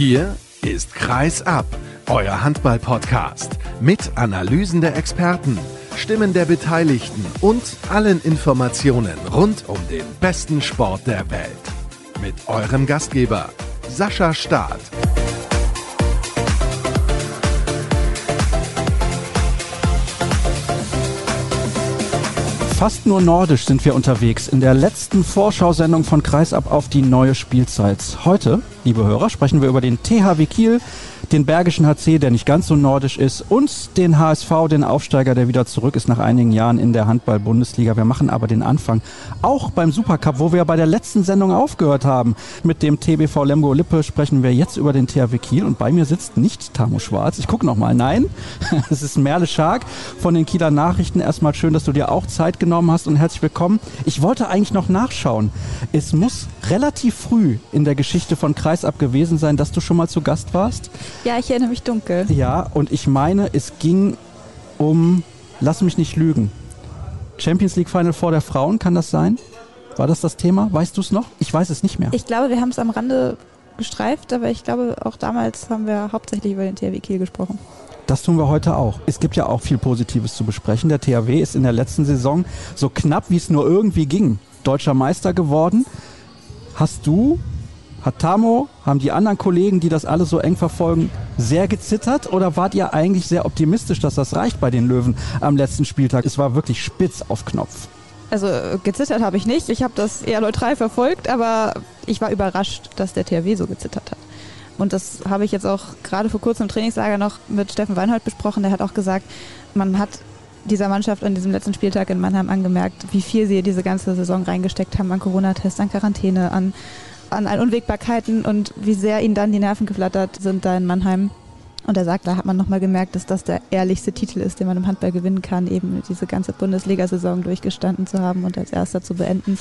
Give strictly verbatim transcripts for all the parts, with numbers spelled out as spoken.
Hier ist Kreis ab, euer Handball-Podcast mit Analysen der Experten, Stimmen der Beteiligten und allen Informationen rund um den besten Sport der Welt. Mit eurem Gastgeber Sascha Staat. Fast nur nordisch sind wir unterwegs in der letzten Vorschau-Sendung von Kreis ab auf die neue Spielzeit. Heute, liebe Hörer, sprechen wir über den T H W Kiel, den Bergischen H C, der nicht ganz so nordisch ist, und den H S V, den Aufsteiger, der wieder zurück ist nach einigen Jahren in der Handball-Bundesliga. Wir machen aber den Anfang auch beim Supercup, wo wir bei der letzten Sendung aufgehört haben. Mit dem T B V Lemgo-Lippe sprechen wir jetzt über den T H W Kiel und bei mir sitzt nicht Tamo Schwarz. Ich gucke nochmal, nein, es ist Merle Schark von den Kieler Nachrichten. Erstmal schön, dass du dir auch Zeit genommen hast und herzlich willkommen. Ich wollte eigentlich noch nachschauen. Es muss relativ früh in der Geschichte von Kreis ab gewesen sein, dass du schon mal zu Gast warst. Ja, ich erinnere mich dunkel. Ja, und ich meine, es ging um, lass mich nicht lügen, Champions League Final Four der Frauen, kann das sein? War das das Thema? Weißt du es noch? Ich weiß es nicht mehr. Ich glaube, wir haben es am Rande gestreift, aber ich glaube, auch damals haben wir hauptsächlich über den T H W Kiel gesprochen. Das tun wir heute auch. Es gibt ja auch viel Positives zu besprechen. Der T H W ist in der letzten Saison so knapp, wie es nur irgendwie ging, deutscher Meister geworden. Hast du, hat Tamo, haben die anderen Kollegen, die das alles so eng verfolgen, sehr gezittert oder wart ihr eigentlich sehr optimistisch, dass das reicht bei den Löwen am letzten Spieltag? Es war wirklich spitz auf Knopf. Also gezittert habe ich nicht. Ich habe das eher neutral verfolgt, aber ich war überrascht, dass der T H W so gezittert hat. Und das habe ich jetzt auch gerade vor kurzem im Trainingslager noch mit Steffen Weinhold besprochen. Der hat auch gesagt, man hat dieser Mannschaft an diesem letzten Spieltag in Mannheim angemerkt, wie viel sie diese ganze Saison reingesteckt haben an Corona-Tests, an Quarantäne, an an Unwägbarkeiten und wie sehr ihnen dann die Nerven geflattert sind da in Mannheim. Und er sagt, da hat man nochmal gemerkt, dass das der ehrlichste Titel ist, den man im Handball gewinnen kann, eben diese ganze Bundesliga-Saison durchgestanden zu haben und als Erster zu beenden.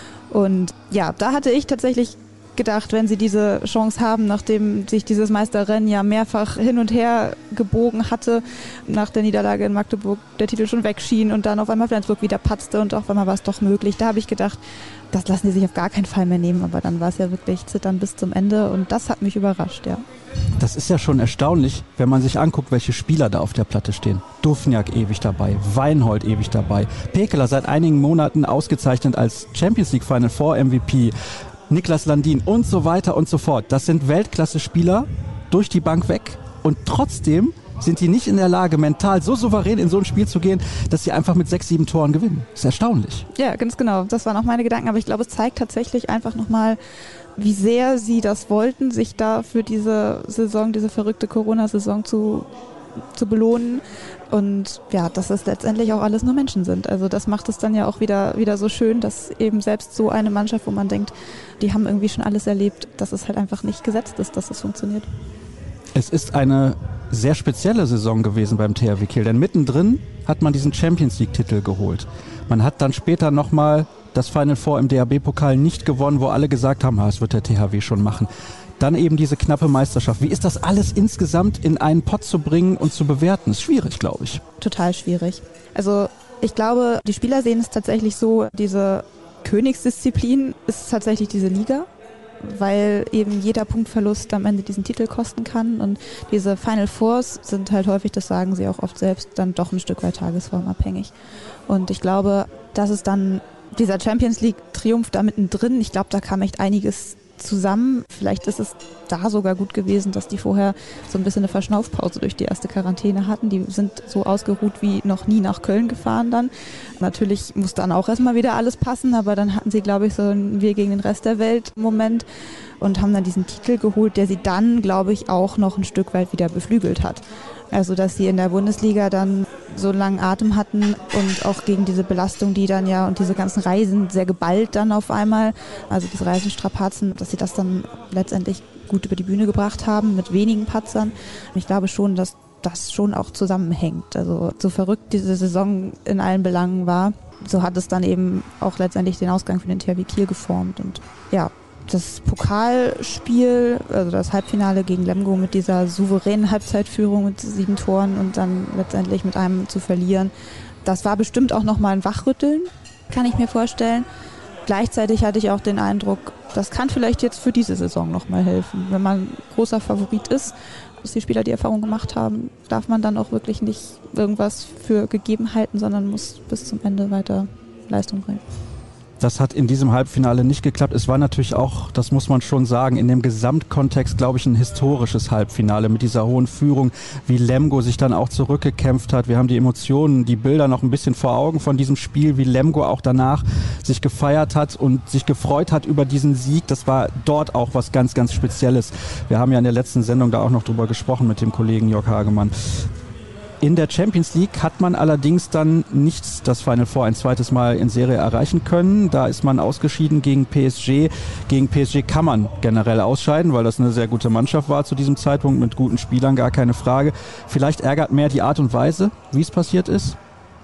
Und ja, da hatte ich tatsächlich gedacht, wenn sie diese Chance haben, nachdem sich dieses Meisterrennen ja mehrfach hin und her gebogen hatte, nach der Niederlage in Magdeburg der Titel schon wegschien und dann auf einmal Flensburg wieder patzte und auf einmal war es doch möglich. Da habe ich gedacht, das lassen die sich auf gar keinen Fall mehr nehmen, aber dann war es ja wirklich Zittern bis zum Ende und das hat mich überrascht, ja. Das ist ja schon erstaunlich, wenn man sich anguckt, welche Spieler da auf der Platte stehen. Dufniak ewig dabei, Weinhold ewig dabei, Pekeler seit einigen Monaten ausgezeichnet als Champions League Final Four M V P, Niklas Landin und so weiter und so fort. Das sind Weltklasse-Spieler durch die Bank weg und trotzdem sind die nicht in der Lage, mental so souverän in so ein Spiel zu gehen, dass sie einfach mit sechs, sieben Toren gewinnen. Das ist erstaunlich. Ja, ganz genau. Das waren auch meine Gedanken, aber ich glaube, es zeigt tatsächlich einfach nochmal, wie sehr sie das wollten, sich da für diese Saison, diese verrückte Corona-Saison zu, zu belohnen. Und ja, dass es letztendlich auch alles nur Menschen sind. Also das macht es dann ja auch wieder, wieder so schön, dass eben selbst so eine Mannschaft, wo man denkt, die haben irgendwie schon alles erlebt, dass es halt einfach nicht gesetzt ist, dass es funktioniert. Es ist eine sehr spezielle Saison gewesen beim T H W Kiel, denn mittendrin hat man diesen Champions League-Titel geholt. Man hat dann später nochmal das Final Four im D H B-Pokal nicht gewonnen, wo alle gesagt haben, das wird der T H W schon machen. Dann eben diese knappe Meisterschaft. Wie ist das alles insgesamt in einen Pott zu bringen und zu bewerten? Ist schwierig, glaube ich. Total schwierig. Also ich glaube, die Spieler sehen es tatsächlich so, diese Königsdisziplin ist tatsächlich diese Liga, weil eben jeder Punktverlust am Ende diesen Titel kosten kann und diese Final Fours sind halt häufig, das sagen sie auch oft selbst, dann doch ein Stück weit tagesformabhängig. Und ich glaube, dass es dann dieser Champions League Triumph da mittendrin, ich glaube, da kam echt einiges zusammen. Vielleicht ist es da sogar gut gewesen, dass die vorher so ein bisschen eine Verschnaufpause durch die erste Quarantäne hatten. Die sind so ausgeruht wie noch nie nach Köln gefahren dann. Natürlich muss dann auch erstmal wieder alles passen, aber dann hatten sie, glaube ich, so ein Wir gegen den Rest der Welt Moment und haben dann diesen Titel geholt, der sie dann, glaube ich, auch noch ein Stück weit wieder beflügelt hat. Also, dass sie in der Bundesliga dann so einen langen Atem hatten und auch gegen diese Belastung, die dann ja und diese ganzen Reisen sehr geballt dann auf einmal, also diese Reisenstrapazen, dass sie das dann letztendlich gut über die Bühne gebracht haben mit wenigen Patzern. Ich glaube schon, dass das schon auch zusammenhängt. Also so verrückt diese Saison in allen Belangen war, so hat es dann eben auch letztendlich den Ausgang für den T H W Kiel geformt. Und ja, das Pokalspiel, also das Halbfinale gegen Lemgo mit dieser souveränen Halbzeitführung mit sieben Toren und dann letztendlich mit einem zu verlieren, das war bestimmt auch nochmal ein Wachrütteln, kann ich mir vorstellen. gleichzeitig hatte ich auch den Eindruck, das kann vielleicht jetzt für diese Saison nochmal helfen. Wenn man großer Favorit ist, dass die Spieler die Erfahrung gemacht haben, darf man dann auch wirklich nicht irgendwas für gegeben halten, sondern muss bis zum Ende weiter Leistung bringen. Das hat in diesem Halbfinale nicht geklappt. Es war natürlich auch, das muss man schon sagen, in dem Gesamtkontext, glaube ich, ein historisches Halbfinale mit dieser hohen Führung, wie Lemgo sich dann auch zurückgekämpft hat. Wir haben die Emotionen, die Bilder noch ein bisschen vor Augen von diesem Spiel, wie Lemgo auch danach sich gefeiert hat und sich gefreut hat über diesen Sieg. Das war dort auch was ganz, ganz Spezielles. Wir haben ja in der letzten Sendung da auch noch drüber gesprochen mit dem Kollegen Jörg Hagemann. In der Champions League hat man allerdings dann nicht das Final Four ein zweites Mal in Serie erreichen können. Da ist man ausgeschieden gegen P S G. Gegen P S G kann man generell ausscheiden, weil das eine sehr gute Mannschaft war zu diesem Zeitpunkt mit guten Spielern, gar keine Frage. Vielleicht ärgert mehr die Art und Weise, wie es passiert ist?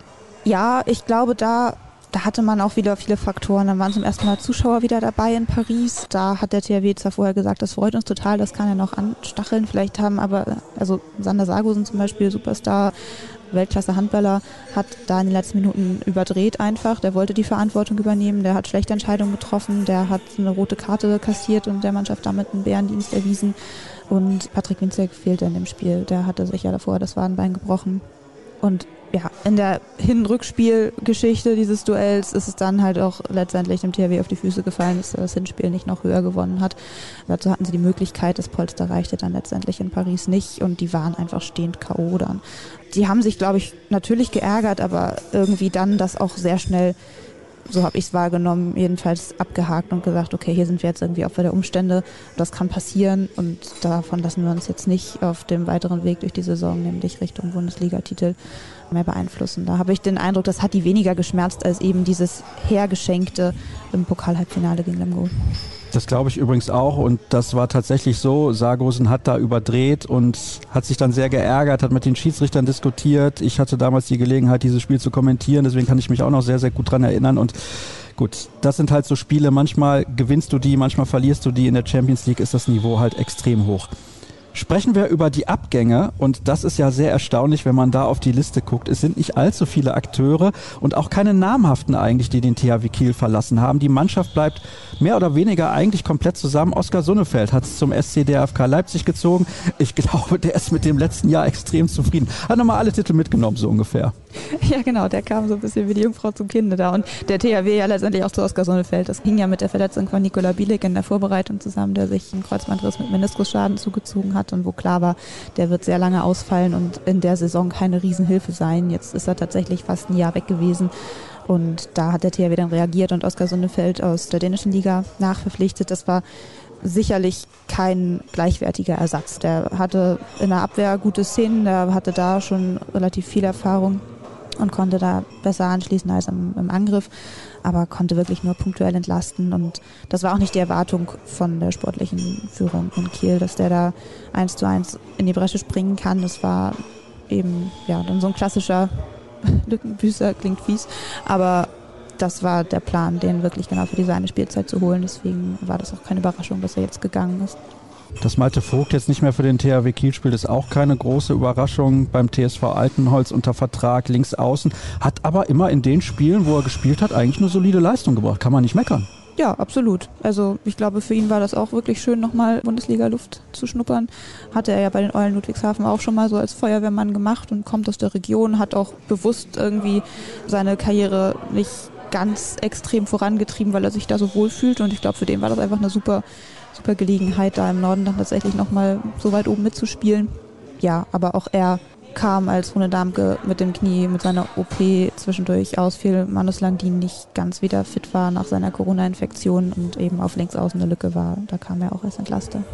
Ja, ich glaube, da... Da hatte man auch wieder viele Faktoren. Dann waren zum ersten Mal Zuschauer wieder dabei in Paris. Da hat der T H W zwar vorher gesagt, das freut uns total, das kann ja noch anstacheln. Vielleicht haben aber, also Sander Sargosen zum Beispiel, Superstar, Weltklasse-Handballer, hat da in den letzten Minuten überdreht einfach. Der wollte die Verantwortung übernehmen, der hat schlechte Entscheidungen getroffen, der hat eine rote Karte kassiert und der Mannschaft damit einen Bärendienst erwiesen. Und Patrick Winzek fehlte in dem Spiel. Der hatte sich ja davor das Wadenbein gebrochen. Und ja, in der Hin-Rückspiel-Geschichte dieses Duells ist es dann halt auch letztendlich dem T H W auf die Füße gefallen, dass das Hinspiel nicht noch höher gewonnen hat. Dazu hatten sie die Möglichkeit, das Polster reichte dann letztendlich in Paris nicht und die waren einfach stehend K O dann. Die haben sich, glaube ich, natürlich geärgert, aber irgendwie dann das auch sehr schnell, so habe ich es wahrgenommen, jedenfalls abgehakt und gesagt, okay, hier sind wir jetzt irgendwie Opfer der Umstände, das kann passieren und davon lassen wir uns jetzt nicht auf dem weiteren Weg durch die Saison, nämlich Richtung Bundesligatitel, mehr beeinflussen. Da habe ich den Eindruck, das hat die weniger geschmerzt als eben dieses Hergeschenkte im Pokalhalbfinale gegen Lemgo. Das glaube ich übrigens auch und das war tatsächlich so. Sargosen hat da überdreht und hat sich dann sehr geärgert, hat mit den Schiedsrichtern diskutiert. Ich hatte damals die Gelegenheit, dieses Spiel zu kommentieren, deswegen kann ich mich auch noch sehr, sehr gut dran erinnern und gut, das sind halt so Spiele, manchmal gewinnst du die, manchmal verlierst du die. In der Champions League ist das Niveau halt extrem hoch. Sprechen wir über die Abgänge und das ist ja sehr erstaunlich, wenn man da auf die Liste guckt. Es sind nicht allzu viele Akteure und auch keine namhaften eigentlich, die den T H W Kiel verlassen haben. Die Mannschaft bleibt mehr oder weniger eigentlich komplett zusammen. Oskar Sonnefeld hat es zum S C D F K Leipzig gezogen. Ich glaube, der ist mit dem letzten Jahr extrem zufrieden. Hat nochmal alle Titel mitgenommen, so ungefähr. Ja genau, der kam so ein bisschen wie die Jungfrau zum Kinde da und der T H W ja letztendlich auch zu Oskar Sonnefeld. Das hing ja mit der Verletzung von Nikola Bielik in der Vorbereitung zusammen, der sich einen Kreuzbandriss mit Meniskusschaden zugezogen hat und wo klar war, der wird sehr lange ausfallen und in der Saison keine Riesenhilfe sein. Jetzt ist er tatsächlich fast ein Jahr weg gewesen und da hat der T H W dann reagiert und Oskar Sonnefeld aus der dänischen Liga nachverpflichtet. Das war sicherlich kein gleichwertiger Ersatz. Der hatte in der Abwehr gute Szenen, der hatte da schon relativ viel Erfahrung und konnte da besser anschließen als im, im Angriff, aber konnte wirklich nur punktuell entlasten und das war auch nicht die Erwartung von der sportlichen Führung in Kiel, dass der da eins zu eins in die Bresche springen kann. Das war eben ja dann so ein klassischer Lückenbüßer, klingt fies, aber das war der Plan, den wirklich genau für diese eine Spielzeit zu holen. Deswegen war das auch keine Überraschung, dass er jetzt gegangen ist. Dass Malte Vogt jetzt nicht mehr für den T H W Kiel spielt, ist auch keine große Überraschung. Beim T S V Altenholz unter Vertrag links außen, hat aber immer in den Spielen, wo er gespielt hat, eigentlich eine solide Leistung gebracht. Kann man nicht meckern. Ja, absolut. Also ich glaube, für ihn war das auch wirklich schön, nochmal Bundesliga-Luft zu schnuppern. Hatte er ja bei den Eulen Ludwigshafen auch schon mal so als Feuerwehrmann gemacht und kommt aus der Region, hat auch bewusst irgendwie seine Karriere nicht ganz extrem vorangetrieben, weil er sich da so wohl fühlt und ich glaube, für den war das einfach eine super super Gelegenheit, da im Norden dann tatsächlich nochmal so weit oben mitzuspielen. Ja, aber auch er kam als Rune Damke mit dem Knie, mit seiner O P zwischendurch ausfiel. Manus Landin nicht ganz wieder fit war nach seiner Corona-Infektion und eben auf links außen eine Lücke war. Da kam er auch als Entlaster.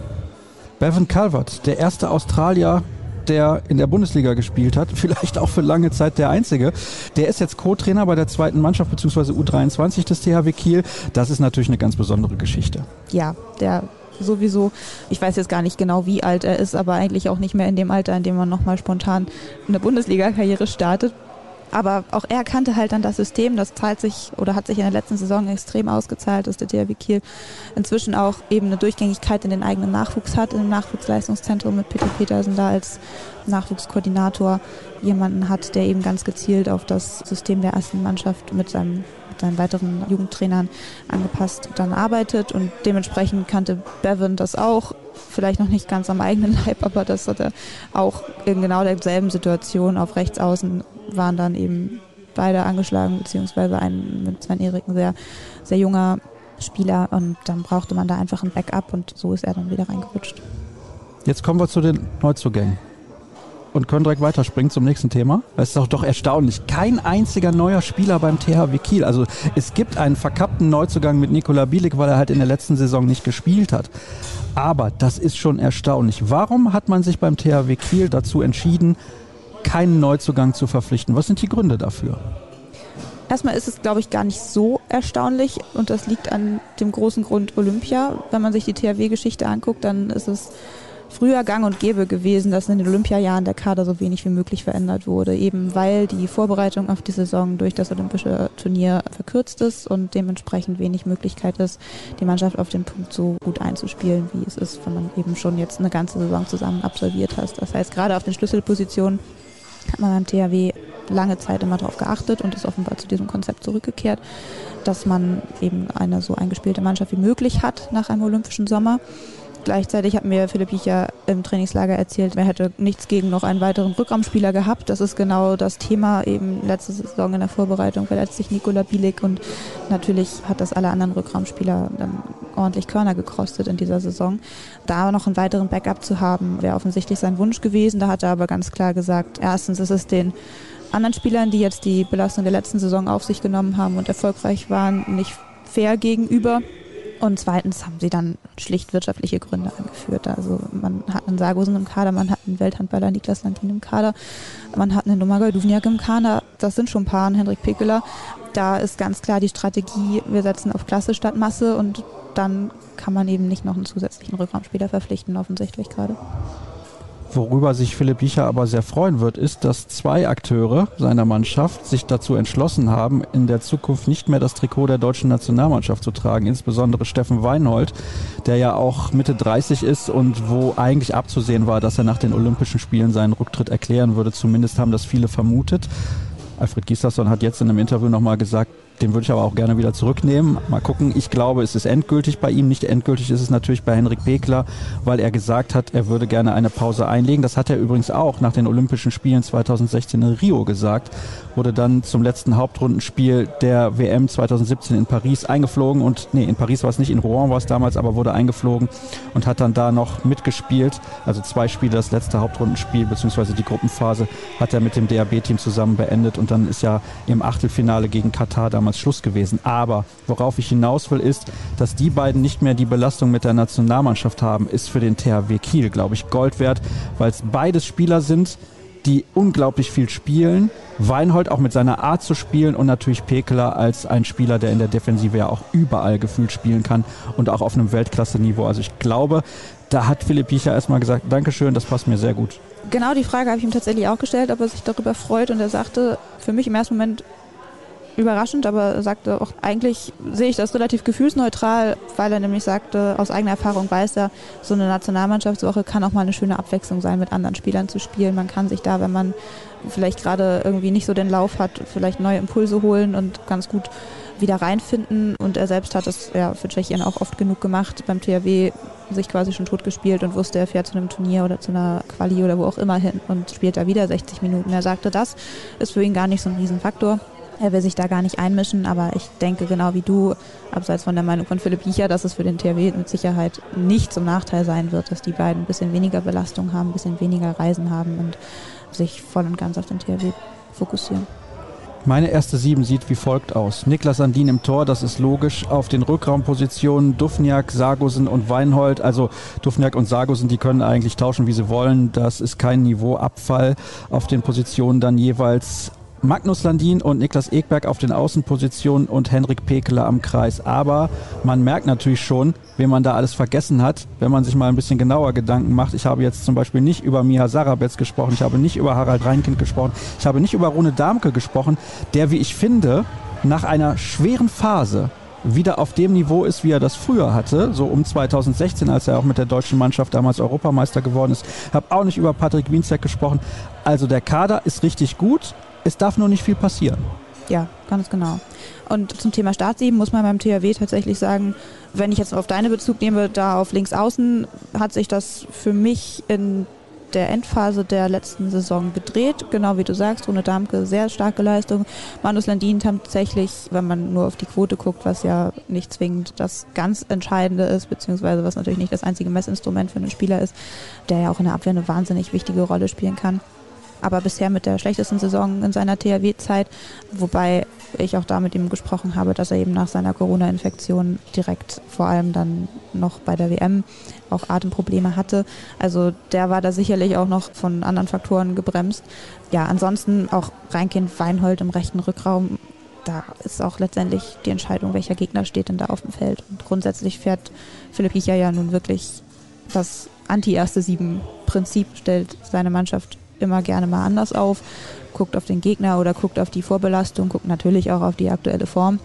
Bevan Calvert, der erste Australier, der in der Bundesliga gespielt hat, vielleicht auch für lange Zeit der einzige. Der ist jetzt Co-Trainer bei der zweiten Mannschaft bzw. U dreiundzwanzig des T H W Kiel. Das ist natürlich eine ganz besondere Geschichte. Ja, der sowieso, ich weiß jetzt gar nicht genau, wie alt er ist, aber eigentlich auch nicht mehr in dem Alter, in dem man nochmal spontan eine Bundesliga-Karriere startet. Aber auch er kannte halt dann das System, das zahlt sich oder hat sich in der letzten Saison extrem ausgezahlt, dass der T H W Kiel inzwischen auch eben eine Durchgängigkeit in den eigenen Nachwuchs hat, im Nachwuchsleistungszentrum mit Peter Petersen da als Nachwuchskoordinator jemanden hat, der eben ganz gezielt auf das System der ersten Mannschaft mit seinem mit seinen weiteren Jugendtrainern angepasst dann arbeitet und dementsprechend kannte Bevan das auch, vielleicht noch nicht ganz am eigenen Leib, aber das hat er auch in genau derselben Situation auf Rechtsaußen waren dann eben beide angeschlagen, beziehungsweise ein mit Sven-Erik ein sehr, sehr junger Spieler und dann brauchte man da einfach ein Backup und so ist er dann wieder reingerutscht. Jetzt kommen wir zu den Neuzugängen und können direkt weiterspringen zum nächsten Thema. Das ist doch doch erstaunlich. Kein einziger neuer Spieler beim T H W Kiel. Also es gibt einen verkappten Neuzugang mit Nikola Bielik, weil er halt in der letzten Saison nicht gespielt hat. Aber das ist schon erstaunlich. Warum hat man sich beim T H W Kiel dazu entschieden, keinen Neuzugang zu verpflichten? Was sind die Gründe dafür? Erstmal ist es, glaube ich, gar nicht so erstaunlich und das liegt an dem großen Grund Olympia. Wenn man sich die T H W-Geschichte anguckt, dann ist es früher gang und gäbe gewesen, dass in den Olympiajahren der Kader so wenig wie möglich verändert wurde, eben weil die Vorbereitung auf die Saison durch das olympische Turnier verkürzt ist und dementsprechend wenig Möglichkeit ist, die Mannschaft auf den Punkt so gut einzuspielen, wie es ist, wenn man eben schon jetzt eine ganze Saison zusammen absolviert hat. Das heißt, gerade auf den Schlüsselpositionen hat man beim T H W lange Zeit immer darauf geachtet und ist offenbar zu diesem Konzept zurückgekehrt, dass man eben eine so eingespielte Mannschaft wie möglich hat nach einem olympischen Sommer. Gleichzeitig hat mir Philipp Jicha im Trainingslager erzählt, er hätte nichts gegen noch einen weiteren Rückraumspieler gehabt. Das ist genau das Thema eben letzte Saison in der Vorbereitung, verletzt sich Nikola Bielik und natürlich hat das alle anderen Rückraumspieler dann ordentlich Körner gekostet in dieser Saison. Da noch einen weiteren Backup zu haben, wäre offensichtlich sein Wunsch gewesen. Da hat er aber ganz klar gesagt, erstens ist es den anderen Spielern, die jetzt die Belastung der letzten Saison auf sich genommen haben und erfolgreich waren, nicht fair gegenüber. Und zweitens haben sie dann schlicht wirtschaftliche Gründe angeführt. Also man hat einen Sargosen im Kader, man hat einen Welthandballer Niklas Landin im Kader, man hat einen Domagoj Duvniak im Kader, das sind schon ein paar, Henrik Pekeler. Da ist ganz klar die Strategie, wir setzen auf Klasse statt Masse und dann kann man eben nicht noch einen zusätzlichen Rückraumspieler verpflichten, offensichtlich gerade. Worüber sich Philipp Jicha aber sehr freuen wird, ist, dass zwei Akteure seiner Mannschaft sich dazu entschlossen haben, in der Zukunft nicht mehr das Trikot der deutschen Nationalmannschaft zu tragen. Insbesondere Steffen Weinhold, der ja auch Mitte dreißig ist und wo eigentlich abzusehen war, dass er nach den Olympischen Spielen seinen Rücktritt erklären würde. Zumindest haben das viele vermutet. Alfred Gislason hat jetzt in einem Interview nochmal gesagt, den würde ich aber auch gerne wieder zurücknehmen. Mal gucken, ich glaube, es ist endgültig bei ihm. Nicht endgültig ist es natürlich bei Henrik Pekeler, weil er gesagt hat, er würde gerne eine Pause einlegen. Das hat er übrigens auch nach den Olympischen Spielen zweitausendsechzehn in Rio gesagt. Wurde dann zum letzten Hauptrundenspiel der W M zweitausendsiebzehn in Paris eingeflogen. Und nee, in Paris war es nicht, in Rouen war es damals, aber wurde eingeflogen und hat dann da noch mitgespielt. Also zwei Spiele, das letzte Hauptrundenspiel beziehungsweise die Gruppenphase hat er mit dem D A B-Team zusammen beendet. Und dann ist ja im Achtelfinale gegen Katar damals Schluss gewesen. Aber worauf ich hinaus will, ist, dass die beiden nicht mehr die Belastung mit der Nationalmannschaft haben, ist für den T H W Kiel, glaube ich, Gold wert, weil es beides Spieler sind, die unglaublich viel spielen. Weinhold auch mit seiner Art zu spielen und natürlich Pekeler als ein Spieler, der in der Defensive ja auch überall gefühlt spielen kann und auch auf einem Weltklasse-Niveau. Also ich glaube, da hat Philipp Jicha erstmal gesagt, Dankeschön, das passt mir sehr gut. Genau die Frage habe ich ihm tatsächlich auch gestellt, ob er sich darüber freut und er sagte, für mich im ersten Moment überraschend, aber er sagte auch, eigentlich sehe ich das relativ gefühlsneutral, weil er nämlich sagte, aus eigener Erfahrung weiß er, so eine Nationalmannschaftswoche kann auch mal eine schöne Abwechslung sein, mit anderen Spielern zu spielen. Man kann sich da, wenn man vielleicht gerade irgendwie nicht so den Lauf hat, vielleicht neue Impulse holen und ganz gut wieder reinfinden. Und er selbst hat es ja für Tschechien auch oft genug gemacht, beim T H W sich quasi schon tot gespielt und wusste, er fährt zu einem Turnier oder zu einer Quali oder wo auch immer hin und spielt da wieder sechzig Minuten. Er sagte, das ist für ihn gar nicht so ein Riesenfaktor. Er will sich da gar nicht einmischen, aber ich denke genau wie du, abseits von der Meinung von Philipp Jicha, dass es für den T H W mit Sicherheit nicht zum Nachteil sein wird, dass die beiden ein bisschen weniger Belastung haben, ein bisschen weniger Reisen haben und sich voll und ganz auf den T H W fokussieren. Meine erste Sieben sieht wie folgt aus. Niklas Landin im Tor, das ist logisch. Auf den Rückraumpositionen Duvniak, Sargosen und Weinhold. Also Duvniak und Sargosen, die können eigentlich tauschen, wie sie wollen. Das ist kein Niveauabfall. Auf den Positionen dann jeweils Magnus Landin und Niklas Ekberg auf den Außenpositionen und Henrik Pekeler am Kreis. Aber man merkt natürlich schon, wen man da alles vergessen hat, wenn man sich mal ein bisschen genauer Gedanken macht. Ich habe jetzt zum Beispiel nicht über Miha Sarabetz gesprochen, ich habe nicht über Harald Reinkind gesprochen, ich habe nicht über Rune Damke gesprochen, der, wie ich finde, nach einer schweren Phase wieder auf dem Niveau ist, wie er das früher hatte, so um zweitausendsechzehn, als er auch mit der deutschen Mannschaft damals Europameister geworden ist. Ich habe auch nicht über Patrick Wienzek gesprochen. Also der Kader ist richtig gut. Es darf nur nicht viel passieren. Ja, ganz genau. Und zum Thema Startsieben muss man beim T H W tatsächlich sagen, wenn ich jetzt auf deine Bezug nehme, da auf links außen hat sich das für mich in der Endphase der letzten Saison gedreht. Genau wie du sagst, Rune Damke, sehr starke Leistung. Manus Landin tatsächlich, wenn man nur auf die Quote guckt, was ja nicht zwingend das ganz Entscheidende ist, beziehungsweise was natürlich nicht das einzige Messinstrument für einen Spieler ist, der ja auch in der Abwehr eine wahnsinnig wichtige Rolle spielen kann. Aber bisher mit der schlechtesten Saison in seiner T H W-Zeit, wobei ich auch da mit ihm gesprochen habe, dass er eben nach seiner Corona-Infektion direkt vor allem dann noch bei der W M auch Atemprobleme hatte. Also der war da sicherlich auch noch von anderen Faktoren gebremst. Ja, ansonsten auch Reinkind-Weinhold im rechten Rückraum, da ist auch letztendlich die Entscheidung, welcher Gegner steht denn da auf dem Feld. Und grundsätzlich fährt Philipp Hiecher ja nun wirklich das Anti-Erste-Sieben-Prinzip, stellt seine Mannschaft immer gerne mal anders auf, guckt auf den Gegner oder guckt auf die Vorbelastung, guckt natürlich auch auf die aktuelle Form,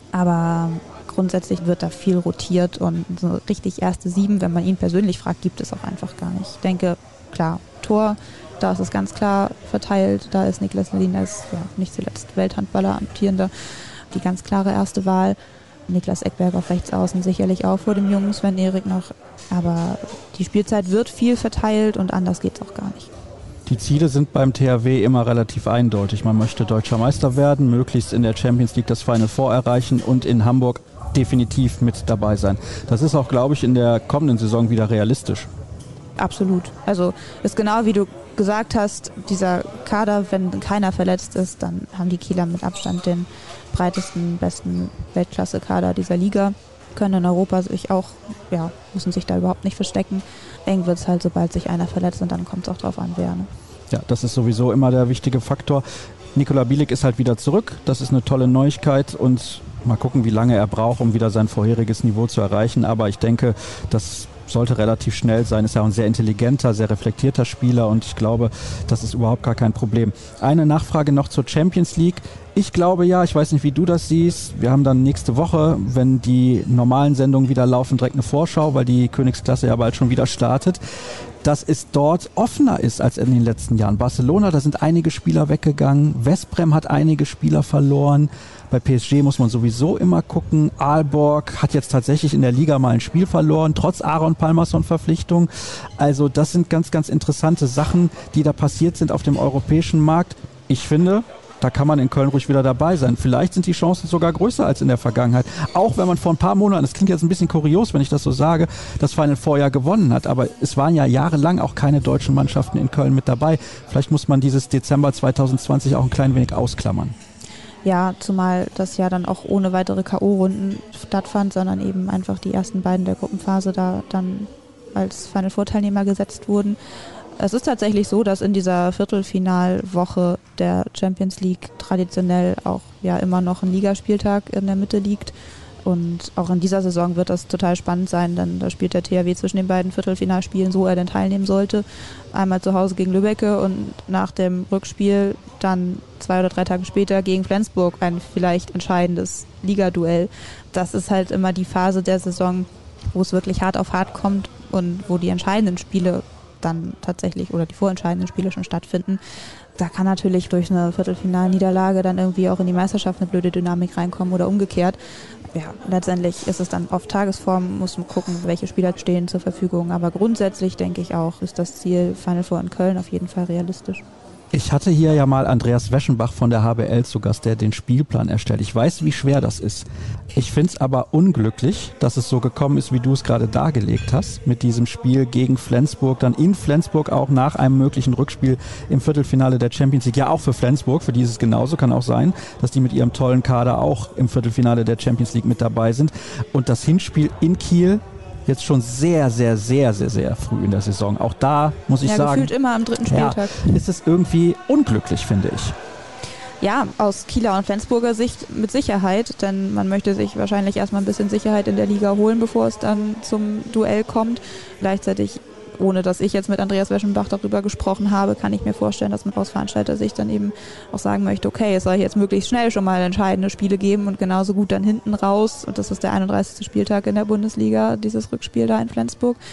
aber grundsätzlich wird da viel rotiert und so richtig erste Sieben, wenn man ihn persönlich fragt, gibt es auch einfach gar nicht. Ich denke, klar, Tor, da ist es ganz klar verteilt, da ist Niklas Landin als ja, nicht zuletzt Welthandballer, amtierender, die ganz klare erste Wahl. Niklas Eckberg auf rechts außen sicherlich auch vor dem jungen Sven Erik noch, aber die Spielzeit wird viel verteilt und anders geht es auch gar nicht. Die Ziele sind beim T H W immer relativ eindeutig. Man möchte deutscher Meister werden, möglichst in der Champions League das Final Four erreichen und in Hamburg definitiv mit dabei sein. Das ist auch, glaube ich, in der kommenden Saison wieder realistisch. Absolut. Also ist genau wie du gesagt hast, dieser Kader, wenn keiner verletzt ist, dann haben die Kieler mit Abstand den breitesten, besten Weltklasse-Kader dieser Liga. Können in Europa sich auch, ja, müssen sich da überhaupt nicht verstecken. Eng wird es halt, sobald sich einer verletzt und dann kommt es auch drauf an, wer. Ne? Ja, das ist sowieso immer der wichtige Faktor. Nikola Bielik ist halt wieder zurück. Das ist eine tolle Neuigkeit und mal gucken, wie lange er braucht, um wieder sein vorheriges Niveau zu erreichen. Aber ich denke, das sollte relativ schnell sein. Ist ja auch ein sehr intelligenter, sehr reflektierter Spieler und ich glaube, das ist überhaupt gar kein Problem. Eine Nachfrage noch zur Champions League. Ich glaube ja, ich weiß nicht, wie du das siehst. Wir haben dann nächste Woche, wenn die normalen Sendungen wieder laufen, direkt eine Vorschau, weil die Königsklasse ja bald schon wieder startet, dass es dort offener ist als in den letzten Jahren. Barcelona, da sind einige Spieler weggegangen. Westbrem hat einige Spieler verloren. Bei P S G muss man sowieso immer gucken. Aalborg hat jetzt tatsächlich in der Liga mal ein Spiel verloren, trotz Aaron Palmarsson-Verpflichtung. Also das sind ganz, ganz interessante Sachen, die da passiert sind auf dem europäischen Markt. Ich finde, da kann man in Köln ruhig wieder dabei sein. Vielleicht sind die Chancen sogar größer als in der Vergangenheit. Auch wenn man vor ein paar Monaten, das klingt jetzt ein bisschen kurios, wenn ich das so sage, das Final Four ja gewonnen hat. Aber es waren ja jahrelang auch keine deutschen Mannschaften in Köln mit dabei. Vielleicht muss man dieses Dezember zwanzig zwanzig auch ein klein wenig ausklammern. Ja, zumal das ja dann auch ohne weitere K O-Runden stattfand, sondern eben einfach die ersten beiden der Gruppenphase da dann als Final Four Teilnehmer gesetzt wurden. Es ist tatsächlich so, dass in dieser Viertelfinalwoche der Champions League traditionell auch ja immer noch ein Ligaspieltag in der Mitte liegt. Und auch in dieser Saison wird das total spannend sein, denn da spielt der T H W zwischen den beiden Viertelfinalspielen, so er denn teilnehmen sollte. Einmal zu Hause gegen Lübbecke und nach dem Rückspiel dann zwei oder drei Tage später gegen Flensburg ein vielleicht entscheidendes Ligaduell. Das ist halt immer die Phase der Saison, wo es wirklich hart auf hart kommt und wo die entscheidenden Spiele dann tatsächlich oder die vorentscheidenden Spiele schon stattfinden. Da kann natürlich durch eine Viertelfinalniederlage dann irgendwie auch in die Meisterschaft eine blöde Dynamik reinkommen oder umgekehrt. Ja, letztendlich ist es dann auf Tagesform, muss man gucken, welche Spieler stehen zur Verfügung. Aber grundsätzlich denke ich auch, ist das Ziel Final Four in Köln auf jeden Fall realistisch. Ich hatte hier ja mal Andreas Weschenbach von der H B L zu Gast, der den Spielplan erstellt. Ich weiß, wie schwer das ist. Ich finde es aber unglücklich, dass es so gekommen ist, wie du es gerade dargelegt hast, mit diesem Spiel gegen Flensburg, dann in Flensburg auch nach einem möglichen Rückspiel im Viertelfinale der Champions League. Ja, auch für Flensburg, für die ist es genauso, kann auch sein, dass die mit ihrem tollen Kader auch im Viertelfinale der Champions League mit dabei sind. Und das Hinspiel in Kiel jetzt schon sehr, sehr, sehr, sehr, sehr früh in der Saison. Auch da muss ich ja, sagen, gefühlt immer am dritten Spieltag. Ja, ist es irgendwie unglücklich, finde ich. Ja, aus Kieler und Flensburger Sicht mit Sicherheit, denn man möchte sich wahrscheinlich erstmal ein bisschen Sicherheit in der Liga holen, bevor es dann zum Duell kommt. Gleichzeitig, ohne dass ich jetzt mit Andreas Weschenbach darüber gesprochen habe, kann ich mir vorstellen, dass man aus Veranstalter-Sicht dann eben auch sagen möchte, okay, es soll jetzt möglichst schnell schon mal entscheidende Spiele geben und genauso gut dann hinten raus. Und das ist der einunddreißigste Spieltag in der Bundesliga, dieses Rückspiel da in Flensburg.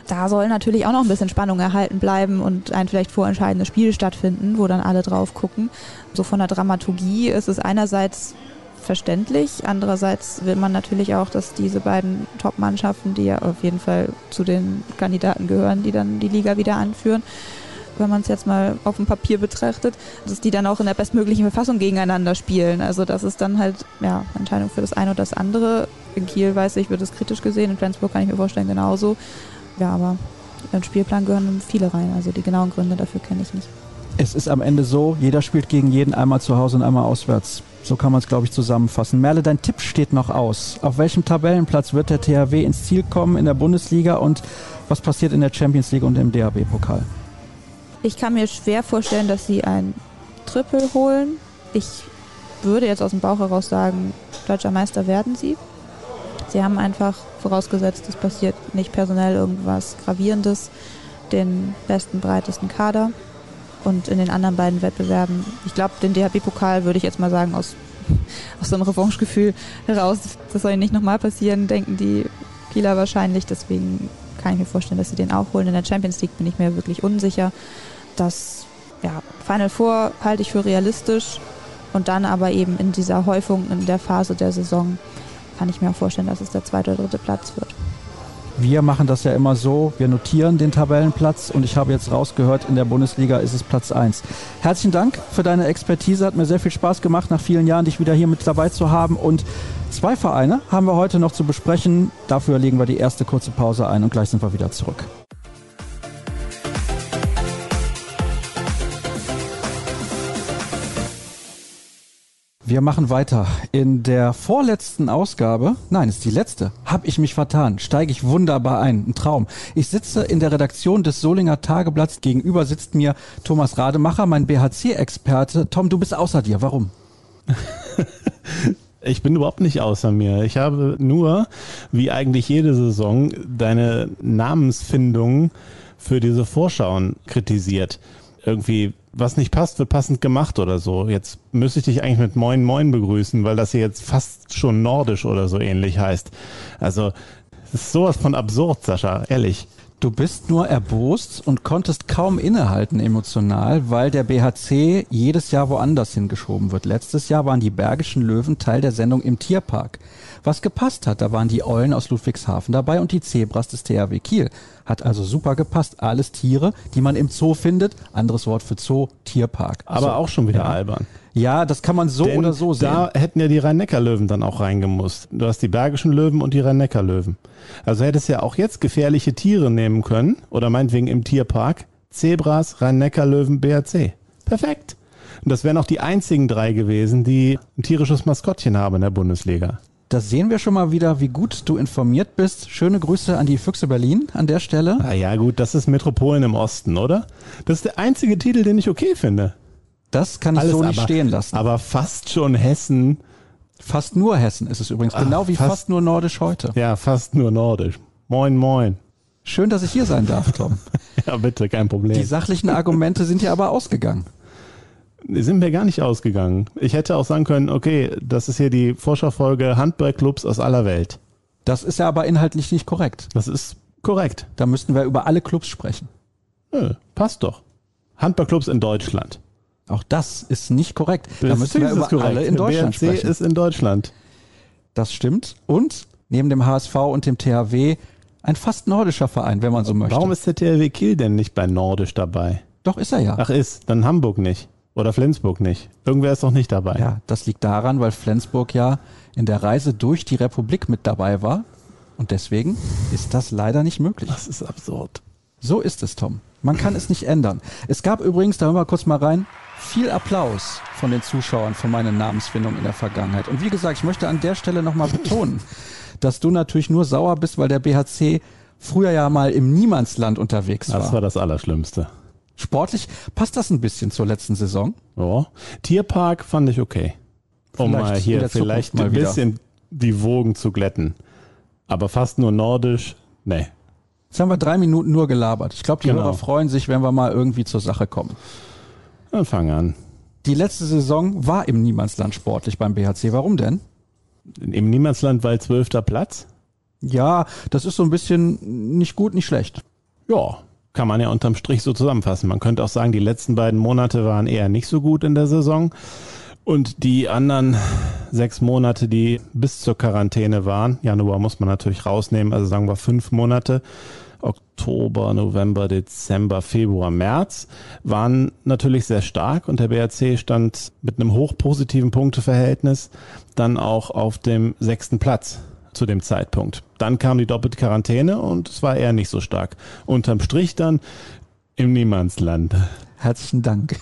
Da soll natürlich auch noch ein bisschen Spannung erhalten bleiben und ein vielleicht vorentscheidendes Spiel stattfinden, wo dann alle drauf gucken. So von der Dramaturgie ist es einerseits verständlich, andererseits will man natürlich auch, dass diese beiden Top-Mannschaften, die ja auf jeden Fall zu den Kandidaten gehören, die dann die Liga wieder anführen, wenn man es jetzt mal auf dem Papier betrachtet, dass die dann auch in der bestmöglichen Verfassung gegeneinander spielen. Also das ist dann halt ja Entscheidung für das eine oder das andere. In Kiel, weiß ich, wird es kritisch gesehen, in Flensburg kann ich mir vorstellen genauso. Ja, aber im Spielplan gehören viele rein, also die genauen Gründe dafür kenne ich nicht. Es ist am Ende so, jeder spielt gegen jeden, einmal zu Hause und einmal auswärts. So kann man es, glaube ich, zusammenfassen. Merle, dein Tipp steht noch aus. Auf welchem Tabellenplatz wird der T H W ins Ziel kommen in der Bundesliga und was passiert in der Champions League und im D H B-Pokal? Ich kann mir schwer vorstellen, dass sie ein Triple holen. Ich würde jetzt aus dem Bauch heraus sagen, deutscher Meister werden sie. Sie haben einfach, vorausgesetzt, es passiert nicht personell irgendwas Gravierendes, den besten, breitesten Kader. Und in den anderen beiden Wettbewerben, ich glaube, den D H B-Pokal würde ich jetzt mal sagen, aus, aus so einem Revanchegefühl heraus, das soll nicht nochmal passieren, denken die Kieler wahrscheinlich. Deswegen kann ich mir vorstellen, dass sie den auch holen. In der Champions League bin ich mir wirklich unsicher. Das ja, Final Four halte ich für realistisch. Und dann aber eben in dieser Häufung in der Phase der Saison kann ich mir auch vorstellen, dass es der zweite oder dritte Platz wird. Wir machen das ja immer so, wir notieren den Tabellenplatz und ich habe jetzt rausgehört, in der Bundesliga ist es Platz eins. Herzlichen Dank für deine Expertise, hat mir sehr viel Spaß gemacht, nach vielen Jahren dich wieder hier mit dabei zu haben und zwei Vereine haben wir heute noch zu besprechen. Dafür legen wir die erste kurze Pause ein und gleich sind wir wieder zurück. Wir machen weiter. In der vorletzten Ausgabe, nein, es ist die letzte, habe ich mich vertan, steige ich wunderbar ein, ein Traum. Ich sitze in der Redaktion des Solinger Tageblatts, gegenüber sitzt mir Thomas Rademacher, mein B H C-Experte. Tom, du bist außer dir, warum? Ich bin überhaupt nicht außer mir. Ich habe nur, wie eigentlich jede Saison, deine Namensfindung für diese Vorschauen kritisiert. Irgendwie, was nicht passt, wird passend gemacht oder so. Jetzt müsste ich dich eigentlich mit Moin Moin begrüßen, weil das hier jetzt fast schon nordisch oder so ähnlich heißt. Also, das ist sowas von absurd, Sascha, ehrlich. Du bist nur erbost und konntest kaum innehalten emotional, weil der B H C jedes Jahr woanders hingeschoben wird. Letztes Jahr waren die Bergischen Löwen Teil der Sendung im Tierpark. Was gepasst hat, da waren die Eulen aus Ludwigshafen dabei und die Zebras des T H W Kiel. Hat also super gepasst. Alles Tiere, die man im Zoo findet. Anderes Wort für Zoo, Tierpark. Aber so, auch schon wieder ja. albern. Ja, das kann man so Denn oder so sehen. Da hätten ja die Rhein-Neckar-Löwen dann auch reingemusst. Du hast die Bergischen Löwen und die Rhein-Neckar-Löwen. Also hättest ja auch jetzt gefährliche Tiere nehmen können, oder meinetwegen im Tierpark, Zebras, Rhein-Neckar-Löwen, B H C. Perfekt. Und das wären auch die einzigen drei gewesen, die ein tierisches Maskottchen haben in der Bundesliga. Da sehen wir schon mal wieder, wie gut du informiert bist. Schöne Grüße an die Füchse Berlin an der Stelle. Ah ja gut, das ist Metropolen im Osten, oder? Das ist der einzige Titel, den ich okay finde. Das kann ich Alles so nicht aber, stehen lassen. Aber fast schon Hessen. Fast nur Hessen ist es übrigens, Ach, genau wie fast, fast nur Nordisch heute. Ja, fast nur Nordisch. Moin, moin. Schön, dass ich hier sein darf, Tom. Ja, bitte, kein Problem. Die sachlichen Argumente sind ja aber ausgegangen. Sind wir gar nicht ausgegangen. Ich hätte auch sagen können, okay, das ist hier die Vorschaufolge Handballclubs aus aller Welt. Das ist ja aber inhaltlich nicht korrekt. Das ist korrekt. Da müssten wir über alle Clubs sprechen. Nö, passt doch. Handballclubs in Deutschland. Auch das ist nicht korrekt. Da Das müssen wir ist über korrekt. alle in Deutschland B H C sprechen. ist in Deutschland. Das stimmt. Und neben dem H S V und dem T H W ein fast nordischer Verein, wenn man so möchte. Warum ist der T H W Kiel denn nicht bei Nordisch dabei? Doch, ist er ja. Ach ist, dann Hamburg nicht. Oder Flensburg nicht. Irgendwer ist doch nicht dabei. Ja, das liegt daran, weil Flensburg ja in der Reise durch die Republik mit dabei war. Und deswegen ist das leider nicht möglich. Das ist absurd. So ist es, Tom. Man kann es nicht ändern. Es gab übrigens, da hören wir kurz mal rein, viel Applaus von den Zuschauern für meine Namensfindung in der Vergangenheit. Und wie gesagt, ich möchte an der Stelle nochmal betonen, dass du natürlich nur sauer bist, weil der B H C früher ja mal im Niemandsland unterwegs war. Das war das Allerschlimmste. Sportlich passt das ein bisschen zur letzten Saison. Ja. Tierpark fand ich okay. Um Vielleicht mal in hier der vielleicht Zukunft mal ein wieder. bisschen die Wogen zu glätten. Aber fast nur nordisch, nee. Jetzt haben wir drei Minuten nur gelabert. Ich glaube, die Genau. Hörer freuen sich, wenn wir mal irgendwie zur Sache kommen. Dann fang an. Die letzte Saison war im Niemandsland sportlich beim B H C. Warum denn? Im Niemandsland, weil zwölfter Platz? Ja, das ist so ein bisschen nicht gut, nicht schlecht. ja, kann man ja unterm Strich so zusammenfassen. Man könnte auch sagen, die letzten beiden Monate waren eher nicht so gut in der Saison. Und die anderen sechs Monate, die bis zur Quarantäne waren, Januar muss man natürlich rausnehmen, also sagen wir fünf Monate, Oktober, November, Dezember, Februar, März, waren natürlich sehr stark und der B R C stand mit einem hochpositiven Punkteverhältnis dann auch auf dem sechsten Platz zu dem Zeitpunkt. Dann kam die doppelte Quarantäne und es war eher nicht so stark. Unterm Strich dann im Niemandsland. Herzlichen Dank.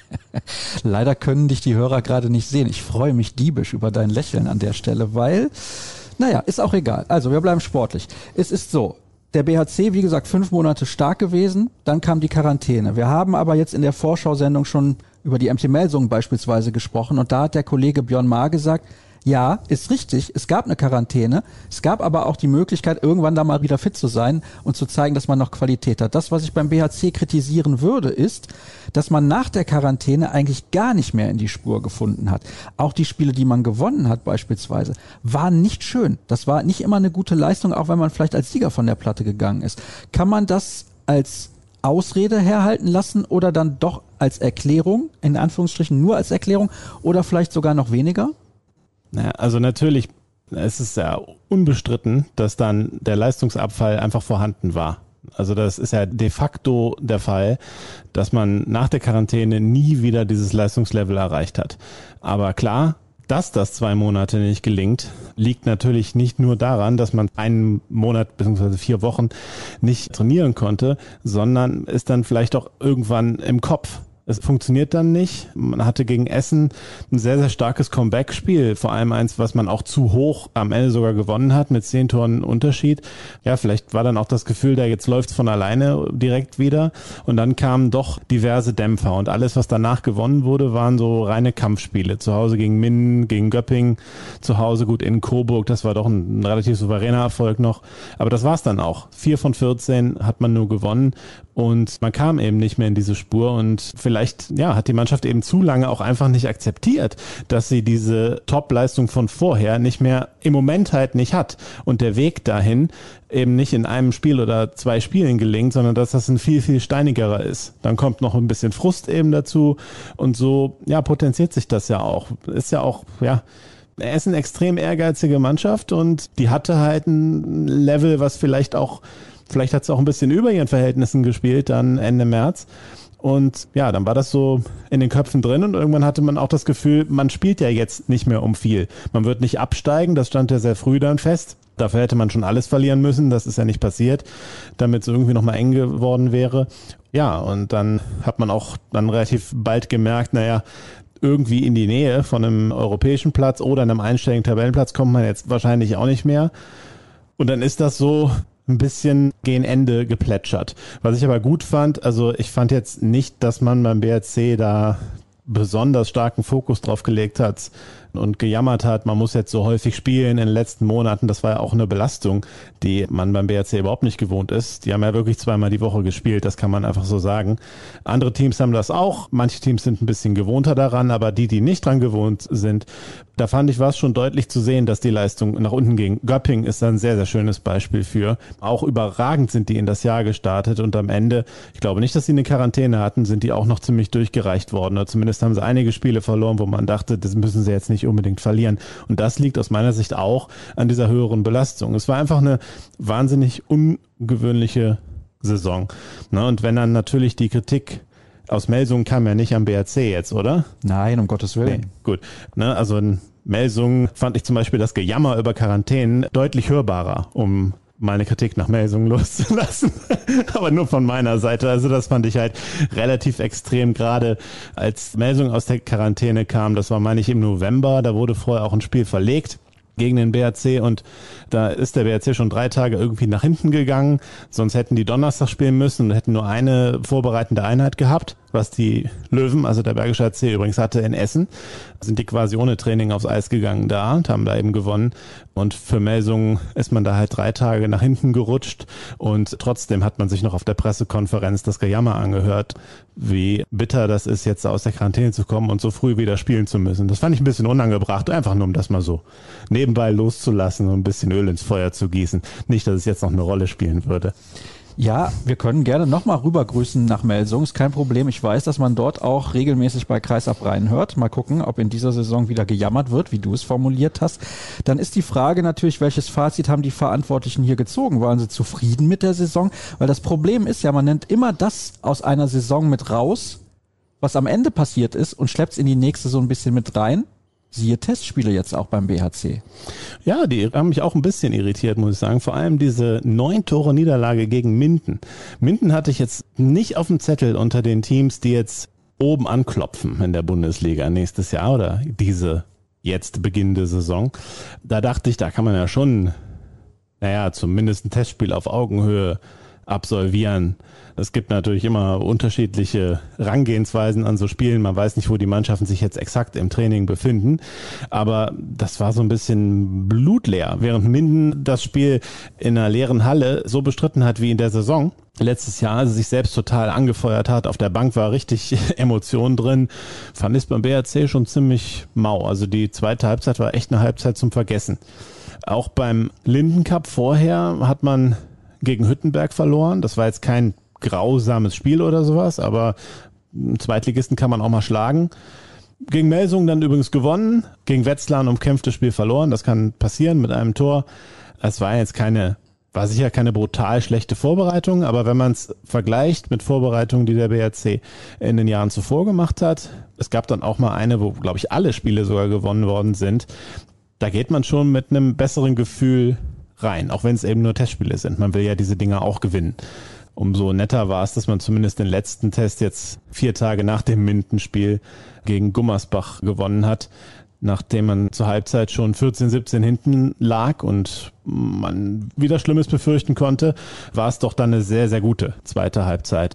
Leider können dich die Hörer gerade nicht sehen. Ich freue mich diebisch über dein Lächeln an der Stelle, weil, naja, ist auch egal. Also wir bleiben sportlich. Es ist so, der B H C, wie gesagt, fünf Monate stark gewesen, dann kam die Quarantäne. Wir haben aber jetzt in der Vorschau-Sendung schon über die M T Melsungen beispielsweise gesprochen und da hat der Kollege Björn Maar gesagt, ja, ist richtig, es gab eine Quarantäne, es gab aber auch die Möglichkeit, irgendwann da mal wieder fit zu sein und zu zeigen, dass man noch Qualität hat. Das, was ich beim B H C kritisieren würde, ist, dass man nach der Quarantäne eigentlich gar nicht mehr in die Spur gefunden hat. Auch die Spiele, die man gewonnen hat beispielsweise, waren nicht schön. Das war nicht immer eine gute Leistung, auch wenn man vielleicht als Sieger von der Platte gegangen ist. Kann man das als Ausrede herhalten lassen oder dann doch als Erklärung, in Anführungsstrichen nur als Erklärung oder vielleicht sogar noch weniger? Naja, also natürlich, es ist ja unbestritten, dass dann der Leistungsabfall einfach vorhanden war. Also das ist ja de facto der Fall, dass man nach der Quarantäne nie wieder dieses Leistungslevel erreicht hat. Aber klar, dass das zwei Monate nicht gelingt, liegt natürlich nicht nur daran, dass man einen Monat bzw. vier Wochen nicht trainieren konnte, sondern ist dann vielleicht auch irgendwann im Kopf. Es funktioniert dann nicht. Man hatte gegen Essen ein sehr, sehr starkes Comeback-Spiel. Vor allem eins, was man auch zu hoch am Ende sogar gewonnen hat mit zehn Toren Unterschied. Ja, vielleicht war dann auch das Gefühl, da jetzt läuft's von alleine direkt wieder. Und dann kamen doch diverse Dämpfer. Und alles, was danach gewonnen wurde, waren so reine Kampfspiele. Zu Hause gegen Minden, gegen Göppingen, zu Hause gut in Coburg. Das war doch ein, ein relativ souveräner Erfolg noch. Aber das war's dann auch. Vier von vierzehn hat man nur gewonnen. Und man kam eben nicht mehr in diese Spur und vielleicht ja hat die Mannschaft eben zu lange auch einfach nicht akzeptiert, dass sie diese Top-Leistung von vorher nicht mehr im Moment halt nicht hat. Und der Weg dahin eben nicht in einem Spiel oder zwei Spielen gelingt, sondern dass das ein viel, viel steinigerer ist. Dann kommt noch ein bisschen Frust eben dazu und so ja potenziert sich das ja auch. Ist ja auch, ja, er ist eine extrem ehrgeizige Mannschaft und die hatte halt ein Level, was vielleicht auch Vielleicht hat es auch ein bisschen über ihren Verhältnissen gespielt, dann Ende März. Und ja, dann war das so in den Köpfen drin und irgendwann hatte man auch das Gefühl, man spielt ja jetzt nicht mehr um viel. Man wird nicht absteigen, das stand ja sehr früh dann fest. Dafür hätte man schon alles verlieren müssen, das ist ja nicht passiert, damit es irgendwie nochmal eng geworden wäre. Ja, und dann hat man auch dann relativ bald gemerkt, naja, irgendwie in die Nähe von einem europäischen Platz oder einem einstelligen Tabellenplatz kommt man jetzt wahrscheinlich auch nicht mehr. Und dann ist das so ein bisschen gegen Ende geplätschert. Was ich aber gut fand, also ich fand jetzt nicht, dass man beim B R C da besonders starken Fokus drauf gelegt hat und gejammert hat, man muss jetzt so häufig spielen in den letzten Monaten. Das war ja auch eine Belastung, die man beim B R C überhaupt nicht gewohnt ist. Die haben ja wirklich zweimal die Woche gespielt, das kann man einfach so sagen. Andere Teams haben das auch. Manche Teams sind ein bisschen gewohnter daran, aber die, die nicht dran gewohnt sind, da fand ich, war es schon deutlich zu sehen, dass die Leistung nach unten ging. Göppingen ist da ein sehr, sehr schönes Beispiel für. Auch überragend sind die in das Jahr gestartet und am Ende, ich glaube nicht, dass sie eine Quarantäne hatten, sind die auch noch ziemlich durchgereicht worden. Oder zumindest haben sie einige Spiele verloren, wo man dachte, das müssen sie jetzt nicht unbedingt verlieren. Und das liegt aus meiner Sicht auch an dieser höheren Belastung. Es war einfach eine wahnsinnig ungewöhnliche Saison. Ne? Und wenn dann natürlich die Kritik aus Melsungen kam ja nicht am B R C jetzt, oder? Nein, um Gottes Willen. Nee, gut. Ne, also in Melsungen fand ich zum Beispiel das Gejammer über Quarantänen deutlich hörbarer, um meine Kritik nach Melsungen loszulassen. Aber nur von meiner Seite. Also das fand ich halt relativ extrem, gerade als Melsungen aus der Quarantäne kam. Das war, meine ich, im November. Da wurde vorher auch ein Spiel verlegt gegen den B R C und da ist der B R C schon drei Tage irgendwie nach hinten gegangen. Sonst hätten die Donnerstag spielen müssen und hätten nur eine vorbereitende Einheit gehabt, was die Löwen, also der Bergische H C übrigens hatte in Essen. Sind die quasi ohne Training aufs Eis gegangen da und haben da eben gewonnen. Und für Melsungen ist man da halt drei Tage nach hinten gerutscht und trotzdem hat man sich noch auf der Pressekonferenz das Gejammer angehört, wie bitter das ist, jetzt aus der Quarantäne zu kommen und so früh wieder spielen zu müssen. Das fand ich ein bisschen unangebracht, einfach nur um das mal so nebenbei loszulassen und ein bisschen Öl ins Feuer zu gießen. Nicht, dass es jetzt noch eine Rolle spielen würde. Ja, wir können gerne nochmal rüber grüßen nach Melsung, ist kein Problem. Ich weiß, dass man dort auch regelmäßig bei Kreisab reinhört. Mal gucken, ob in dieser Saison wieder gejammert wird, wie du es formuliert hast. Dann ist die Frage natürlich, welches Fazit haben die Verantwortlichen hier gezogen? Waren sie zufrieden mit der Saison? Weil das Problem ist ja, man nimmt immer das aus einer Saison mit raus, was am Ende passiert ist und schleppt es in die nächste so ein bisschen mit rein. Siehe Testspiele jetzt auch beim B H C. Ja, die haben mich auch ein bisschen irritiert, muss ich sagen. Vor allem diese neun Tore Niederlage gegen Minden. Minden hatte ich jetzt nicht auf dem Zettel unter den Teams, die jetzt oben anklopfen in der Bundesliga nächstes Jahr oder diese jetzt beginnende Saison. Da dachte ich, da kann man ja schon, naja, zumindest ein Testspiel auf Augenhöhe absolvieren. Es gibt natürlich immer unterschiedliche Herangehensweisen an so Spielen. Man weiß nicht, wo die Mannschaften sich jetzt exakt im Training befinden. Aber das war so ein bisschen blutleer. Während Minden das Spiel in einer leeren Halle so bestritten hat wie in der Saison letztes Jahr, also sich selbst total angefeuert hat. Auf der Bank war richtig Emotion drin. Fand ich beim B H C schon ziemlich mau. Also die zweite Halbzeit war echt eine Halbzeit zum Vergessen. Auch beim Linden Cup vorher hat man gegen Hüttenberg verloren. Das war jetzt kein grausames Spiel oder sowas, aber einen Zweitligisten kann man auch mal schlagen. Gegen Melsung dann übrigens gewonnen, gegen Wetzlar ein umkämpftes Spiel verloren. Das kann passieren mit einem Tor. Es war jetzt keine, war sicher keine brutal schlechte Vorbereitung, aber wenn man es vergleicht mit Vorbereitungen, die der B H C in den Jahren zuvor gemacht hat, es gab dann auch mal eine, wo, glaube ich, alle Spiele sogar gewonnen worden sind. Da geht man schon mit einem besseren Gefühl rein, auch wenn es eben nur Testspiele sind. Man will ja diese Dinger auch gewinnen. Umso netter war es, dass man zumindest den letzten Test jetzt vier Tage nach dem Mindenspiel gegen Gummersbach gewonnen hat, nachdem man zur Halbzeit schon vierzehn siebzehn hinten lag und man wieder Schlimmes befürchten konnte, war es doch dann eine sehr, sehr gute zweite Halbzeit.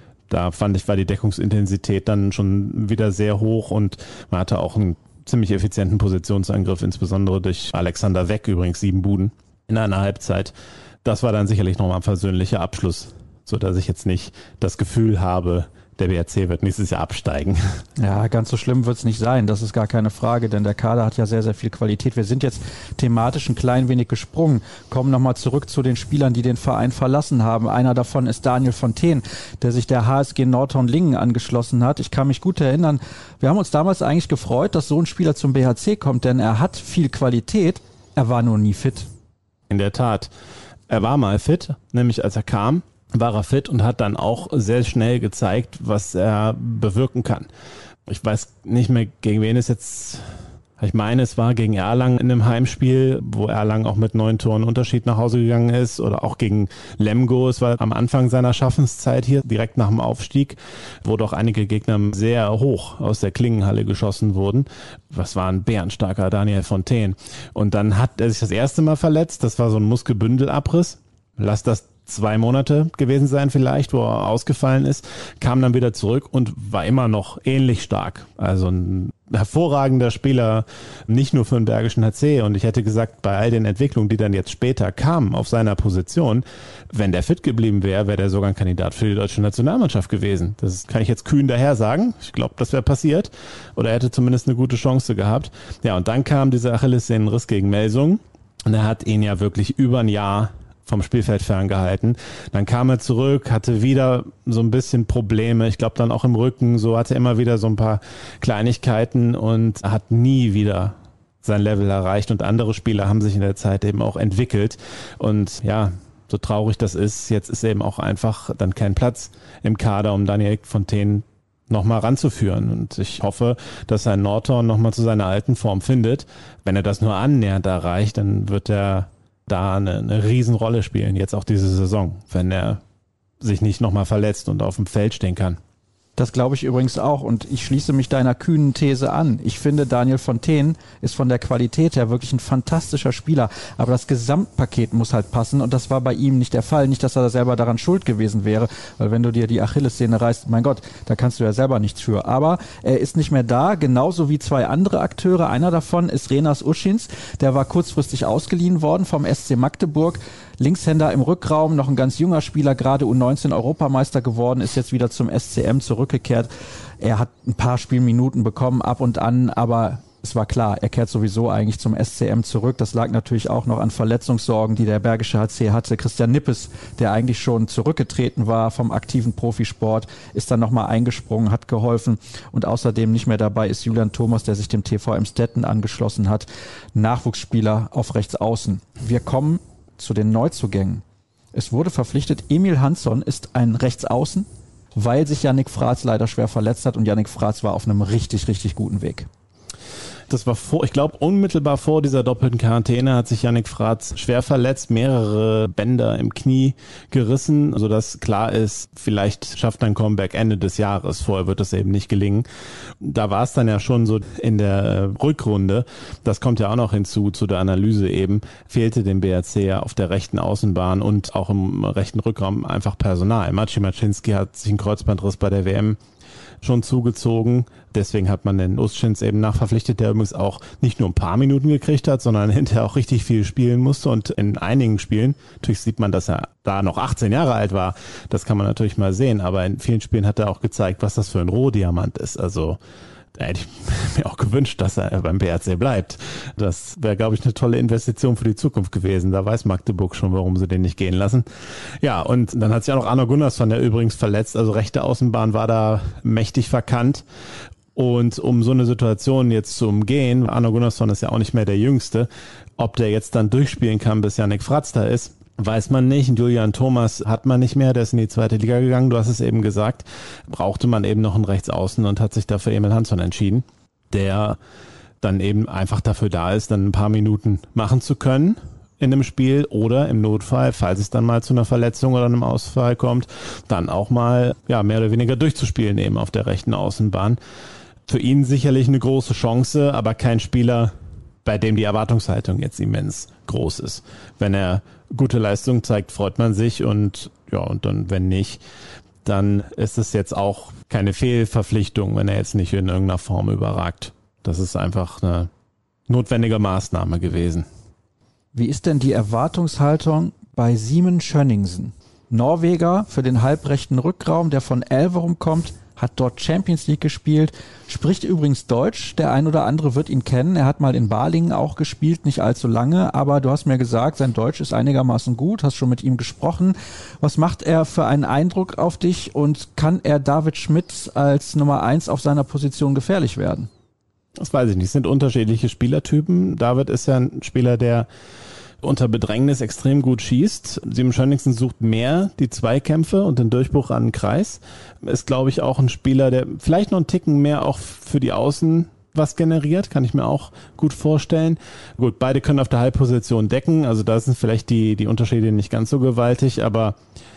Da fand ich, war die Deckungsintensität dann schon wieder sehr hoch und man hatte auch einen ziemlich effizienten Positionsangriff, insbesondere durch Alexander Weck, übrigens sieben Buden in einer Halbzeit. Das war dann sicherlich nochmal ein versöhnlicher Abschluss, so dass ich jetzt nicht das Gefühl habe, der B H C wird nächstes Jahr absteigen. Ja, ganz so schlimm wird es nicht sein, das ist gar keine Frage, denn der Kader hat ja sehr, sehr viel Qualität. Wir sind jetzt thematisch ein klein wenig gesprungen, kommen nochmal zurück zu den Spielern, die den Verein verlassen haben. Einer davon ist Daniel Fontaine, der sich der H S G Nordhorn-Lingen angeschlossen hat. Ich kann mich gut erinnern, wir haben uns damals eigentlich gefreut, dass so ein Spieler zum B H C kommt, denn er hat viel Qualität, er war nur nie fit. In der Tat. Er war mal fit, nämlich als er kam, war er fit und hat dann auch sehr schnell gezeigt, was er bewirken kann. Ich weiß nicht mehr, gegen wen es jetzt, ich meine, es war gegen Erlangen in einem Heimspiel, wo Erlangen auch mit neun Toren Unterschied nach Hause gegangen ist, oder auch gegen Lemgo. Es war am Anfang seiner Schaffenszeit hier, direkt nach dem Aufstieg, wo doch einige Gegner sehr hoch aus der Klingenhalle geschossen wurden. Das war ein bärenstarker Daniel Fontaine. Und dann hat er sich das erste Mal verletzt. Das war so ein Muskelbündelabriss. Lass das zwei Monate gewesen sein vielleicht, wo er ausgefallen ist, kam dann wieder zurück und war immer noch ähnlich stark. Also ein hervorragender Spieler, nicht nur für den Bergischen H C. Und ich hätte gesagt, bei all den Entwicklungen, die dann jetzt später kamen auf seiner Position, wenn der fit geblieben wäre, wäre der sogar ein Kandidat für die deutsche Nationalmannschaft gewesen. Das kann ich jetzt kühn daher sagen. Ich glaube, das wäre passiert. Oder er hätte zumindest eine gute Chance gehabt. Ja, und dann kam dieser Achillessehnenriss gegen Melsung. Und er hat ihn ja wirklich über ein Jahr vom Spielfeld ferngehalten. Dann kam er zurück, hatte wieder so ein bisschen Probleme. Ich glaube dann auch im Rücken, so hatte er immer wieder so ein paar Kleinigkeiten und hat nie wieder sein Level erreicht. Und andere Spieler haben sich in der Zeit eben auch entwickelt. Und ja, so traurig das ist, jetzt ist eben auch einfach dann kein Platz im Kader, um Daniel Fontaine nochmal ranzuführen. Und ich hoffe, dass er in Nordhorn nochmal zu seiner alten Form findet. Wenn er das nur annähernd erreicht, dann wird er da eine, eine Riesenrolle spielen, jetzt auch diese Saison, wenn er sich nicht nochmal verletzt und auf dem Feld stehen kann. Das glaube ich übrigens auch und ich schließe mich deiner kühnen These an. Ich finde, Daniel Fontaine ist von der Qualität her wirklich ein fantastischer Spieler, aber das Gesamtpaket muss halt passen und das war bei ihm nicht der Fall. Nicht, dass er selber daran schuld gewesen wäre, weil wenn du dir die Achillessehne reißt, mein Gott, da kannst du ja selber nichts für. Aber er ist nicht mehr da, genauso wie zwei andere Akteure. Einer davon ist Renas Uschins, der war kurzfristig ausgeliehen worden vom S C Magdeburg. Linkshänder im Rückraum, noch ein ganz junger Spieler, gerade U neunzehn Europameister geworden, ist jetzt wieder zum S C M zurückgekehrt. Er hat ein paar Spielminuten bekommen, ab und an, aber Es war klar, er kehrt sowieso eigentlich zum S C M zurück. Das lag natürlich auch noch an Verletzungssorgen, die der Bergische H C hatte. Christian Nippes, der eigentlich schon zurückgetreten war vom aktiven Profisport, ist dann nochmal eingesprungen, hat geholfen. Und außerdem nicht mehr dabei ist Julian Thomas, der sich dem T V Emstetten angeschlossen hat. Nachwuchsspieler auf rechts außen. Wir kommen zu den Neuzugängen. Es wurde verpflichtet, Emil Hansson ist ein Rechtsaußen, weil sich Yannick Fraß leider schwer verletzt hat und Yannick Fraß war auf einem richtig, richtig guten Weg. Das war vor, ich glaube, unmittelbar vor dieser doppelten Quarantäne hat sich Yannick Fraß schwer verletzt, mehrere Bänder im Knie gerissen, sodass klar ist, vielleicht schafft er ein Comeback Ende des Jahres. Vorher wird das eben nicht gelingen. Da war es dann ja schon so in der Rückrunde, das kommt ja auch noch hinzu, zu der Analyse eben, fehlte dem B R C ja auf der rechten Außenbahn und auch im rechten Rückraum einfach Personal. Maciej Maczynski hat sich einen Kreuzbandriss bei der W M schon zugezogen. Deswegen hat man den Uschins eben nachverpflichtet, der übrigens auch nicht nur ein paar Minuten gekriegt hat, sondern hinterher auch richtig viel spielen musste. Und in einigen Spielen, natürlich sieht man, dass er da noch achtzehn Jahre alt war. Das kann man natürlich mal sehen. Aber in vielen Spielen hat er auch gezeigt, was das für ein Rohdiamant ist. Also da hätte ich mir auch gewünscht, dass er beim B R C bleibt. Das wäre, glaube ich, eine tolle Investition für die Zukunft gewesen. Da weiß Magdeburg schon, warum sie den nicht gehen lassen. Ja, und dann hat sich auch noch Arno Gunnarsson, der übrigens verletzt. Also rechte Außenbahn war da mächtig verkannt. Und um so eine Situation jetzt zu umgehen, Arno Gunnarsson ist ja auch nicht mehr der Jüngste, ob der jetzt dann durchspielen kann, bis Yannick Fraß da ist, weiß man nicht. Julian Thomas hat man nicht mehr, der ist in die zweite Liga gegangen, du hast es eben gesagt. Brauchte man eben noch einen Rechtsaußen und hat sich dafür Emil Hansson entschieden, der dann eben einfach dafür da ist, dann ein paar Minuten machen zu können in einem Spiel oder im Notfall, falls es dann mal zu einer Verletzung oder einem Ausfall kommt, dann auch mal ja mehr oder weniger durchzuspielen eben auf der rechten Außenbahn. Für ihn sicherlich eine große Chance, aber kein Spieler, bei dem die Erwartungshaltung jetzt immens groß ist. Wenn er gute Leistung zeigt, freut man sich und ja, und dann, wenn nicht, dann ist es jetzt auch keine Fehlverpflichtung, wenn er jetzt nicht in irgendeiner Form überragt. Das ist einfach eine notwendige Maßnahme gewesen. Wie ist denn die Erwartungshaltung bei Simon Schönningsen? Norweger für den halbrechten Rückraum, der von Elverum kommt, hat dort Champions League gespielt, spricht übrigens Deutsch. Der ein oder andere wird ihn kennen. Er hat mal in Balingen auch gespielt, nicht allzu lange, aber du hast mir gesagt, sein Deutsch ist einigermaßen gut, hast schon mit ihm gesprochen. Was macht er für einen Eindruck auf dich und kann er David Schmidt als Nummer eins auf seiner Position gefährlich werden? Das weiß ich nicht. Es sind unterschiedliche Spielertypen. David ist ja ein Spieler, der unter Bedrängnis extrem gut schießt. Simon Schönningsen sucht mehr die Zweikämpfe und den Durchbruch an den Kreis. Ist, glaube ich, auch ein Spieler, der vielleicht noch einen Ticken mehr auch für die Außen was generiert, kann ich mir auch gut vorstellen. Gut, beide können auf der Halbposition decken, also da sind vielleicht die, die Unterschiede nicht ganz so gewaltig, aber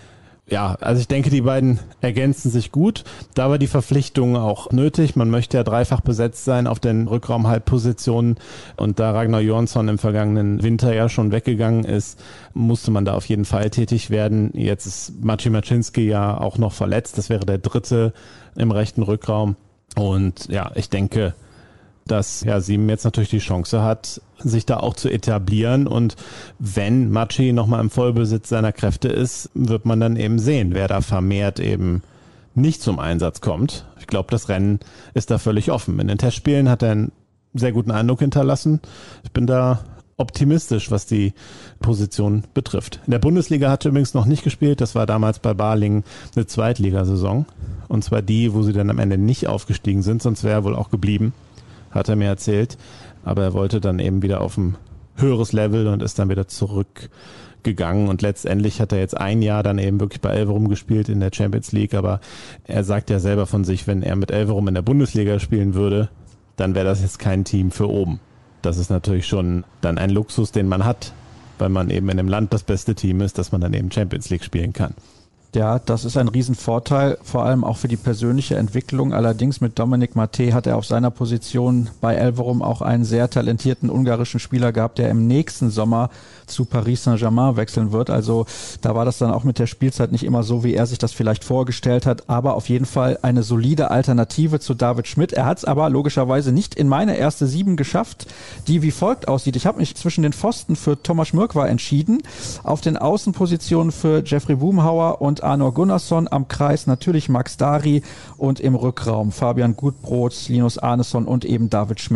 ja, also ich denke, die beiden ergänzen sich gut. Da war die Verpflichtung auch nötig. Man möchte ja dreifach besetzt sein auf den Rückraum-Halbpositionen. Und da Ragnar Johansson im vergangenen Winter ja schon weggegangen ist, musste man da auf jeden Fall tätig werden. Jetzt ist Maciej Maczynski ja auch noch verletzt. Das wäre der dritte im rechten Rückraum. Und ja, ich denke, dass ja Simon jetzt natürlich die Chance hat, sich da auch zu etablieren. Und wenn Maciej nochmal im Vollbesitz seiner Kräfte ist, wird man dann eben sehen, wer da vermehrt eben nicht zum Einsatz kommt. Ich glaube, das Rennen ist da völlig offen. In den Testspielen hat er einen sehr guten Eindruck hinterlassen. Ich bin da optimistisch, was die Position betrifft. In der Bundesliga hat er übrigens noch nicht gespielt. Das war damals bei Balingen eine Zweitligasaison. Und zwar die, wo sie dann am Ende nicht aufgestiegen sind, sonst wäre er wohl auch geblieben, hat er mir erzählt. Aber er wollte dann eben wieder auf ein höheres Level und ist dann wieder zurückgegangen. Und letztendlich hat er jetzt ein Jahr dann eben wirklich bei Elverum gespielt in der Champions League. Aber er sagt ja selber von sich, wenn er mit Elverum in der Bundesliga spielen würde, dann wäre das jetzt kein Team für oben. Das ist natürlich schon dann ein Luxus, den man hat, weil man eben in dem Land das beste Team ist, dass man dann eben Champions League spielen kann. Ja, das ist ein Riesenvorteil, vor allem auch für die persönliche Entwicklung. Allerdings mit Dominik Maté hat er auf seiner Position bei Elverum auch einen sehr talentierten ungarischen Spieler gehabt, der im nächsten Sommer zu Paris Saint-Germain wechseln wird. Also da war das dann auch mit der Spielzeit nicht immer so, wie er sich das vielleicht vorgestellt hat, aber auf jeden Fall eine solide Alternative zu David Schmidt. Er hat es aber logischerweise nicht in meine erste Sieben geschafft, die wie folgt aussieht. Ich habe mich zwischen den Pfosten für Tomasz Mrkwa entschieden, auf den Außenpositionen für Jeffrey Boomhauer und Arno Gunnarsson, am Kreis natürlich Max Dari und im Rückraum Fabian Gutbrot, Linus Arneson und eben David Schmidt.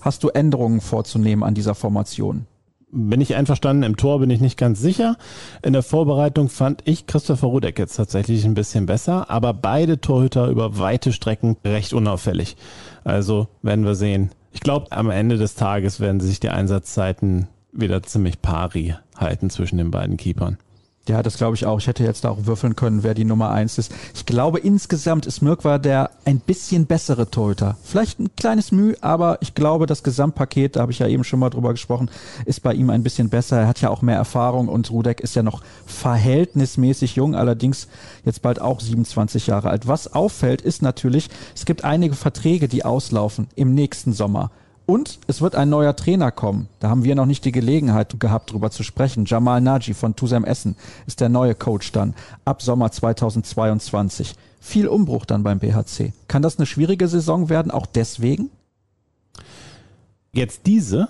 hast du Änderungen vorzunehmen an dieser Formation? Bin ich einverstanden, im Tor bin ich nicht ganz sicher. In der Vorbereitung fand ich Christopher Rudek jetzt tatsächlich ein bisschen besser, aber beide Torhüter über weite Strecken recht unauffällig. Also werden wir sehen. Ich glaube, am Ende des Tages werden sich die Einsatzzeiten wieder ziemlich pari halten zwischen den beiden Keepern. Ja, das glaube ich auch. Ich hätte jetzt auch würfeln können, wer die Nummer eins ist. Ich glaube, insgesamt ist Mirkwa der ein bisschen bessere Torhüter. Vielleicht ein kleines Mühe, aber ich glaube, das Gesamtpaket, da habe ich ja eben schon mal drüber gesprochen, ist bei ihm ein bisschen besser. Er hat ja auch mehr Erfahrung und Rudek ist ja noch verhältnismäßig jung, allerdings jetzt bald auch siebenundzwanzig Jahre alt. Was auffällt, ist natürlich, es gibt einige Verträge, die auslaufen im nächsten Sommer. Und es wird ein neuer Trainer kommen. Da haben wir noch nicht die Gelegenheit gehabt, drüber zu sprechen. Jamal Naji von Tusem Essen ist der neue Coach dann ab Sommer zweitausendzweiundzwanzig. Viel Umbruch dann beim B H C. Kann das eine schwierige Saison werden, auch deswegen? Jetzt diese?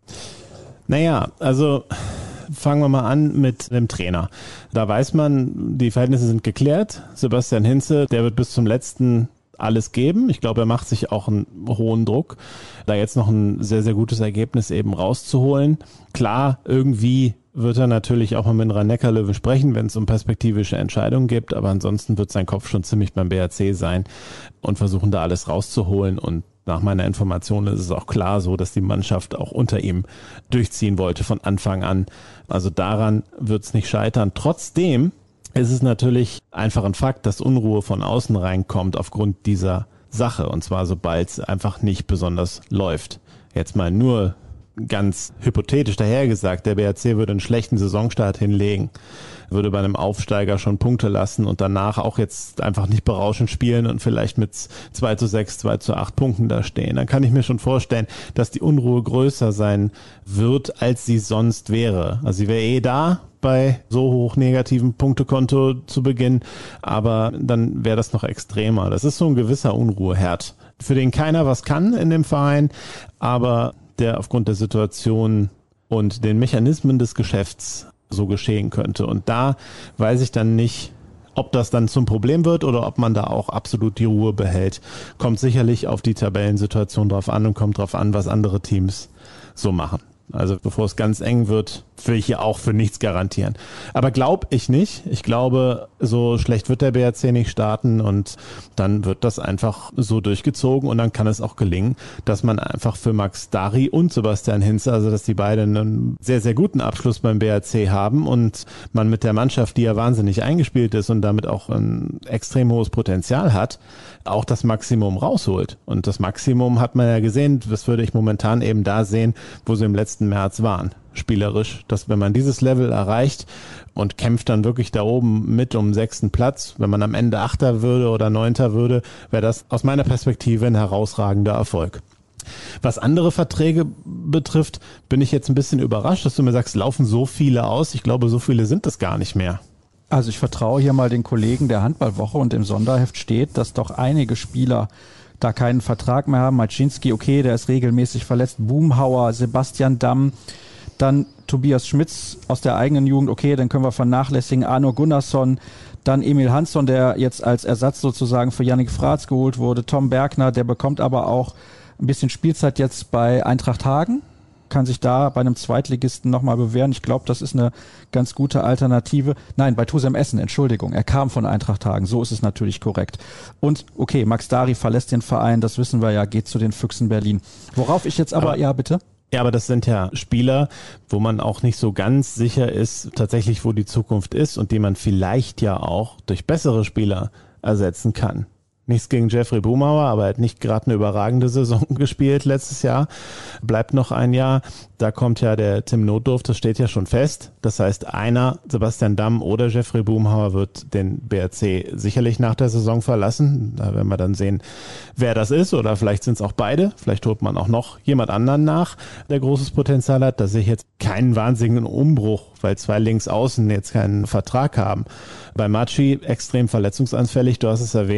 Naja, also fangen wir mal an mit dem Trainer. Da weiß man, die Verhältnisse sind geklärt. Sebastian Hinze, der wird bis zum letzten alles geben. Ich glaube, er macht sich auch einen hohen Druck, da jetzt noch ein sehr, sehr gutes Ergebnis eben rauszuholen. Klar, irgendwie wird er natürlich auch mal mit Rhein-Neckar-Löwen sprechen, wenn es um perspektivische Entscheidungen gibt, aber ansonsten wird sein Kopf schon ziemlich beim B H C sein und versuchen da alles rauszuholen. Und nach meiner Information ist es auch klar so, dass die Mannschaft auch unter ihm durchziehen wollte von Anfang an. Also daran wird es nicht scheitern. Trotzdem ist es natürlich einfach ein Fakt, dass Unruhe von außen reinkommt aufgrund dieser Sache. Und zwar sobald es einfach nicht besonders läuft. Jetzt mal nur ganz hypothetisch dahergesagt, der B H C würde einen schlechten Saisonstart hinlegen, würde bei einem Aufsteiger schon Punkte lassen und danach auch jetzt einfach nicht berauschend spielen und vielleicht mit zwei zu sechs, zwei zu acht Punkten da stehen. Dann kann ich mir schon vorstellen, dass die Unruhe größer sein wird, als sie sonst wäre. Also sie wäre eh da bei so hoch negativen Punktekonto zu Beginn, aber dann wäre das noch extremer. Das ist so ein gewisser Unruheherd, für den keiner was kann in dem Verein, aber der aufgrund der Situation und den Mechanismen des Geschäfts so geschehen könnte. Und da weiß ich dann nicht, ob das dann zum Problem wird oder ob man da auch absolut die Ruhe behält. Kommt sicherlich auf die Tabellensituation drauf an und kommt drauf an, was andere Teams so machen. Also bevor es ganz eng wird, will ich hier auch für nichts garantieren. Aber glaube ich nicht. Ich glaube, so schlecht wird der B H C nicht starten und dann wird das einfach so durchgezogen und dann kann es auch gelingen, dass man einfach für Max Dari und Sebastian Hinze, also dass die beiden einen sehr, sehr guten Abschluss beim B H C haben und man mit der Mannschaft, die ja wahnsinnig eingespielt ist und damit auch ein extrem hohes Potenzial hat, auch das Maximum rausholt. Und das Maximum hat man ja gesehen, das würde ich momentan eben da sehen, wo sie im letzten März waren. Spielerisch, dass wenn man dieses Level erreicht und kämpft dann wirklich da oben mit um den sechsten Platz, wenn man am Ende Achter würde oder Neunter würde, wäre das aus meiner Perspektive ein herausragender Erfolg. Was andere Verträge betrifft, bin ich jetzt ein bisschen überrascht, dass du mir sagst, laufen so viele aus. Ich glaube, so viele sind das gar nicht mehr. Also ich vertraue hier mal den Kollegen der Handballwoche und im Sonderheft steht, dass doch einige Spieler da keinen Vertrag mehr haben. Maczynski, okay, der ist regelmäßig verletzt. Boomhauer, Sebastian Damm, dann Tobias Schmitz aus der eigenen Jugend, okay, dann können wir vernachlässigen. Arno Gunnarsson, dann Emil Hansson, der jetzt als Ersatz sozusagen für Yannick Fratz geholt wurde. Tom Bergner, der bekommt aber auch ein bisschen Spielzeit jetzt bei Eintracht Hagen. Kann sich da bei einem Zweitligisten nochmal bewähren. Ich glaube, das ist eine ganz gute Alternative. Nein, bei Tusem Essen, Entschuldigung. Er kam von Eintracht Hagen. So ist es natürlich korrekt. Und okay, Max Dari verlässt den Verein. Das wissen wir ja, geht zu den Füchsen Berlin. Worauf ich jetzt aber, aber ja bitte? Ja, aber das sind ja Spieler, wo man auch nicht so ganz sicher ist, tatsächlich, wo die Zukunft ist und die man vielleicht ja auch durch bessere Spieler ersetzen kann. Nichts gegen Jeffrey Boomhauer, aber er hat nicht gerade eine überragende Saison gespielt letztes Jahr. Bleibt noch ein Jahr. Da kommt ja der Tim Notdurf, das steht ja schon fest. Das heißt, einer, Sebastian Damm oder Jeffrey Boomhauer, wird den B R C sicherlich nach der Saison verlassen. Da werden wir dann sehen, wer das ist. Oder vielleicht sind es auch beide. Vielleicht holt man auch noch jemand anderen nach, der großes Potenzial hat. Da sehe ich jetzt keinen wahnsinnigen Umbruch, weil zwei Linksaußen jetzt keinen Vertrag haben. Bei Matschi extrem verletzungsanfällig, du hast es erwähnt.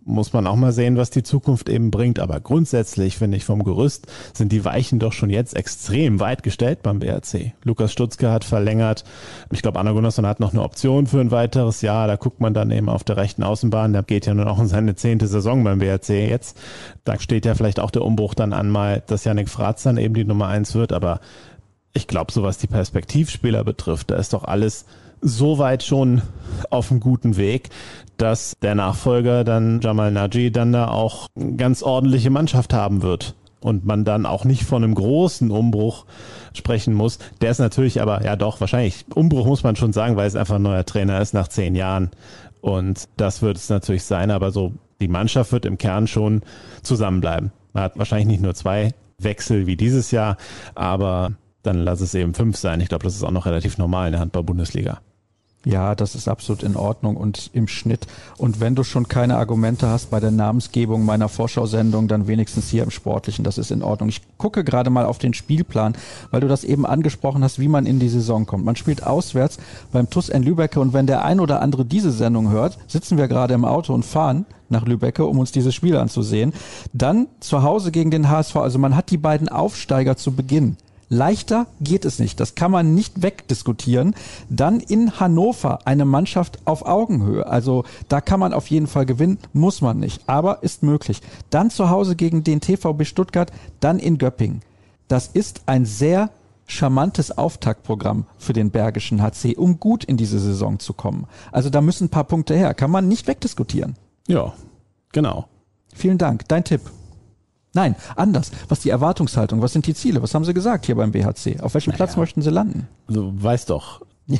muss man auch mal sehen, was die Zukunft eben bringt. Aber grundsätzlich, finde ich, vom Gerüst sind die Weichen doch schon jetzt extrem weit gestellt beim B H C. Lukas Stutzke hat verlängert. Ich glaube, Anna Gunnarsson hat noch eine Option für ein weiteres Jahr. Da guckt man dann eben auf der rechten Außenbahn. Der geht ja nun auch in seine zehnte Saison beim B H C jetzt. Da steht ja vielleicht auch der Umbruch dann an mal, dass Yannick Fratz dann eben die Nummer eins wird. Aber ich glaube, so was die Perspektivspieler betrifft, da ist doch alles so weit schon auf einem guten Weg, dass der Nachfolger dann Jamal Naji dann da auch eine ganz ordentliche Mannschaft haben wird und man dann auch nicht von einem großen Umbruch sprechen muss. Der ist natürlich aber, ja doch, wahrscheinlich, Umbruch muss man schon sagen, weil es einfach ein neuer Trainer ist nach zehn Jahren und das wird es natürlich sein, aber so die Mannschaft wird im Kern schon zusammenbleiben. Man hat wahrscheinlich nicht nur zwei Wechsel wie dieses Jahr, aber dann lass es eben fünf sein. Ich glaube, das ist auch noch relativ normal in der Handball-Bundesliga. Ja, das ist absolut in Ordnung und im Schnitt. Und wenn du schon keine Argumente hast bei der Namensgebung meiner Vorschau-Sendung, dann wenigstens hier im Sportlichen. Das ist in Ordnung. Ich gucke gerade mal auf den Spielplan, weil du das eben angesprochen hast, wie man in die Saison kommt. Man spielt auswärts beim T U S in Lübbecke und wenn der ein oder andere diese Sendung hört, sitzen wir gerade im Auto und fahren nach Lübbecke, um uns dieses Spiel anzusehen. Dann zu Hause gegen den H S V. Also man hat die beiden Aufsteiger zu Beginn. Leichter geht es nicht. Das kann man nicht wegdiskutieren. Dann in Hannover eine Mannschaft auf Augenhöhe. Also da kann man auf jeden Fall gewinnen, muss man nicht. Aber ist möglich. Dann zu Hause gegen den T V B Stuttgart, dann in Göppingen. Das ist ein sehr charmantes Auftaktprogramm für den Bergischen H C, um gut in diese Saison zu kommen. Also da müssen ein paar Punkte her. Kann man nicht wegdiskutieren. Ja, genau. Vielen Dank. Dein Tipp? Nein, anders. Was die Erwartungshaltung, was sind die Ziele? Was haben Sie gesagt hier beim B H C? Auf welchem naja. Platz möchten Sie landen? Du weißt doch, ja.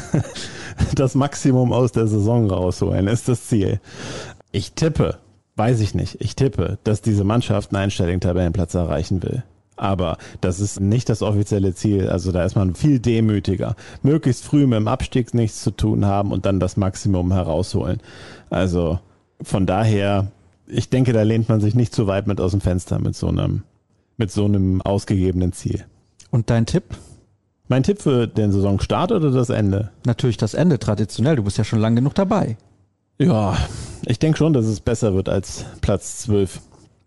Das Maximum aus der Saison rausholen ist das Ziel. Ich tippe, weiß ich nicht, ich tippe, dass diese Mannschaft einen einstelligen Tabellenplatz erreichen will. Aber das ist nicht das offizielle Ziel. Also da ist man viel demütiger. Möglichst früh mit dem Abstieg nichts zu tun haben und dann das Maximum herausholen. Also von daher... Ich denke, da lehnt man sich nicht zu weit mit aus dem Fenster mit so einem, mit so einem ausgegebenen Ziel. Und dein Tipp? Mein Tipp für den Saisonstart oder das Ende? Natürlich das Ende, traditionell. Du bist ja schon lang genug dabei. Ja, ich denke schon, dass es besser wird als Platz zwölf.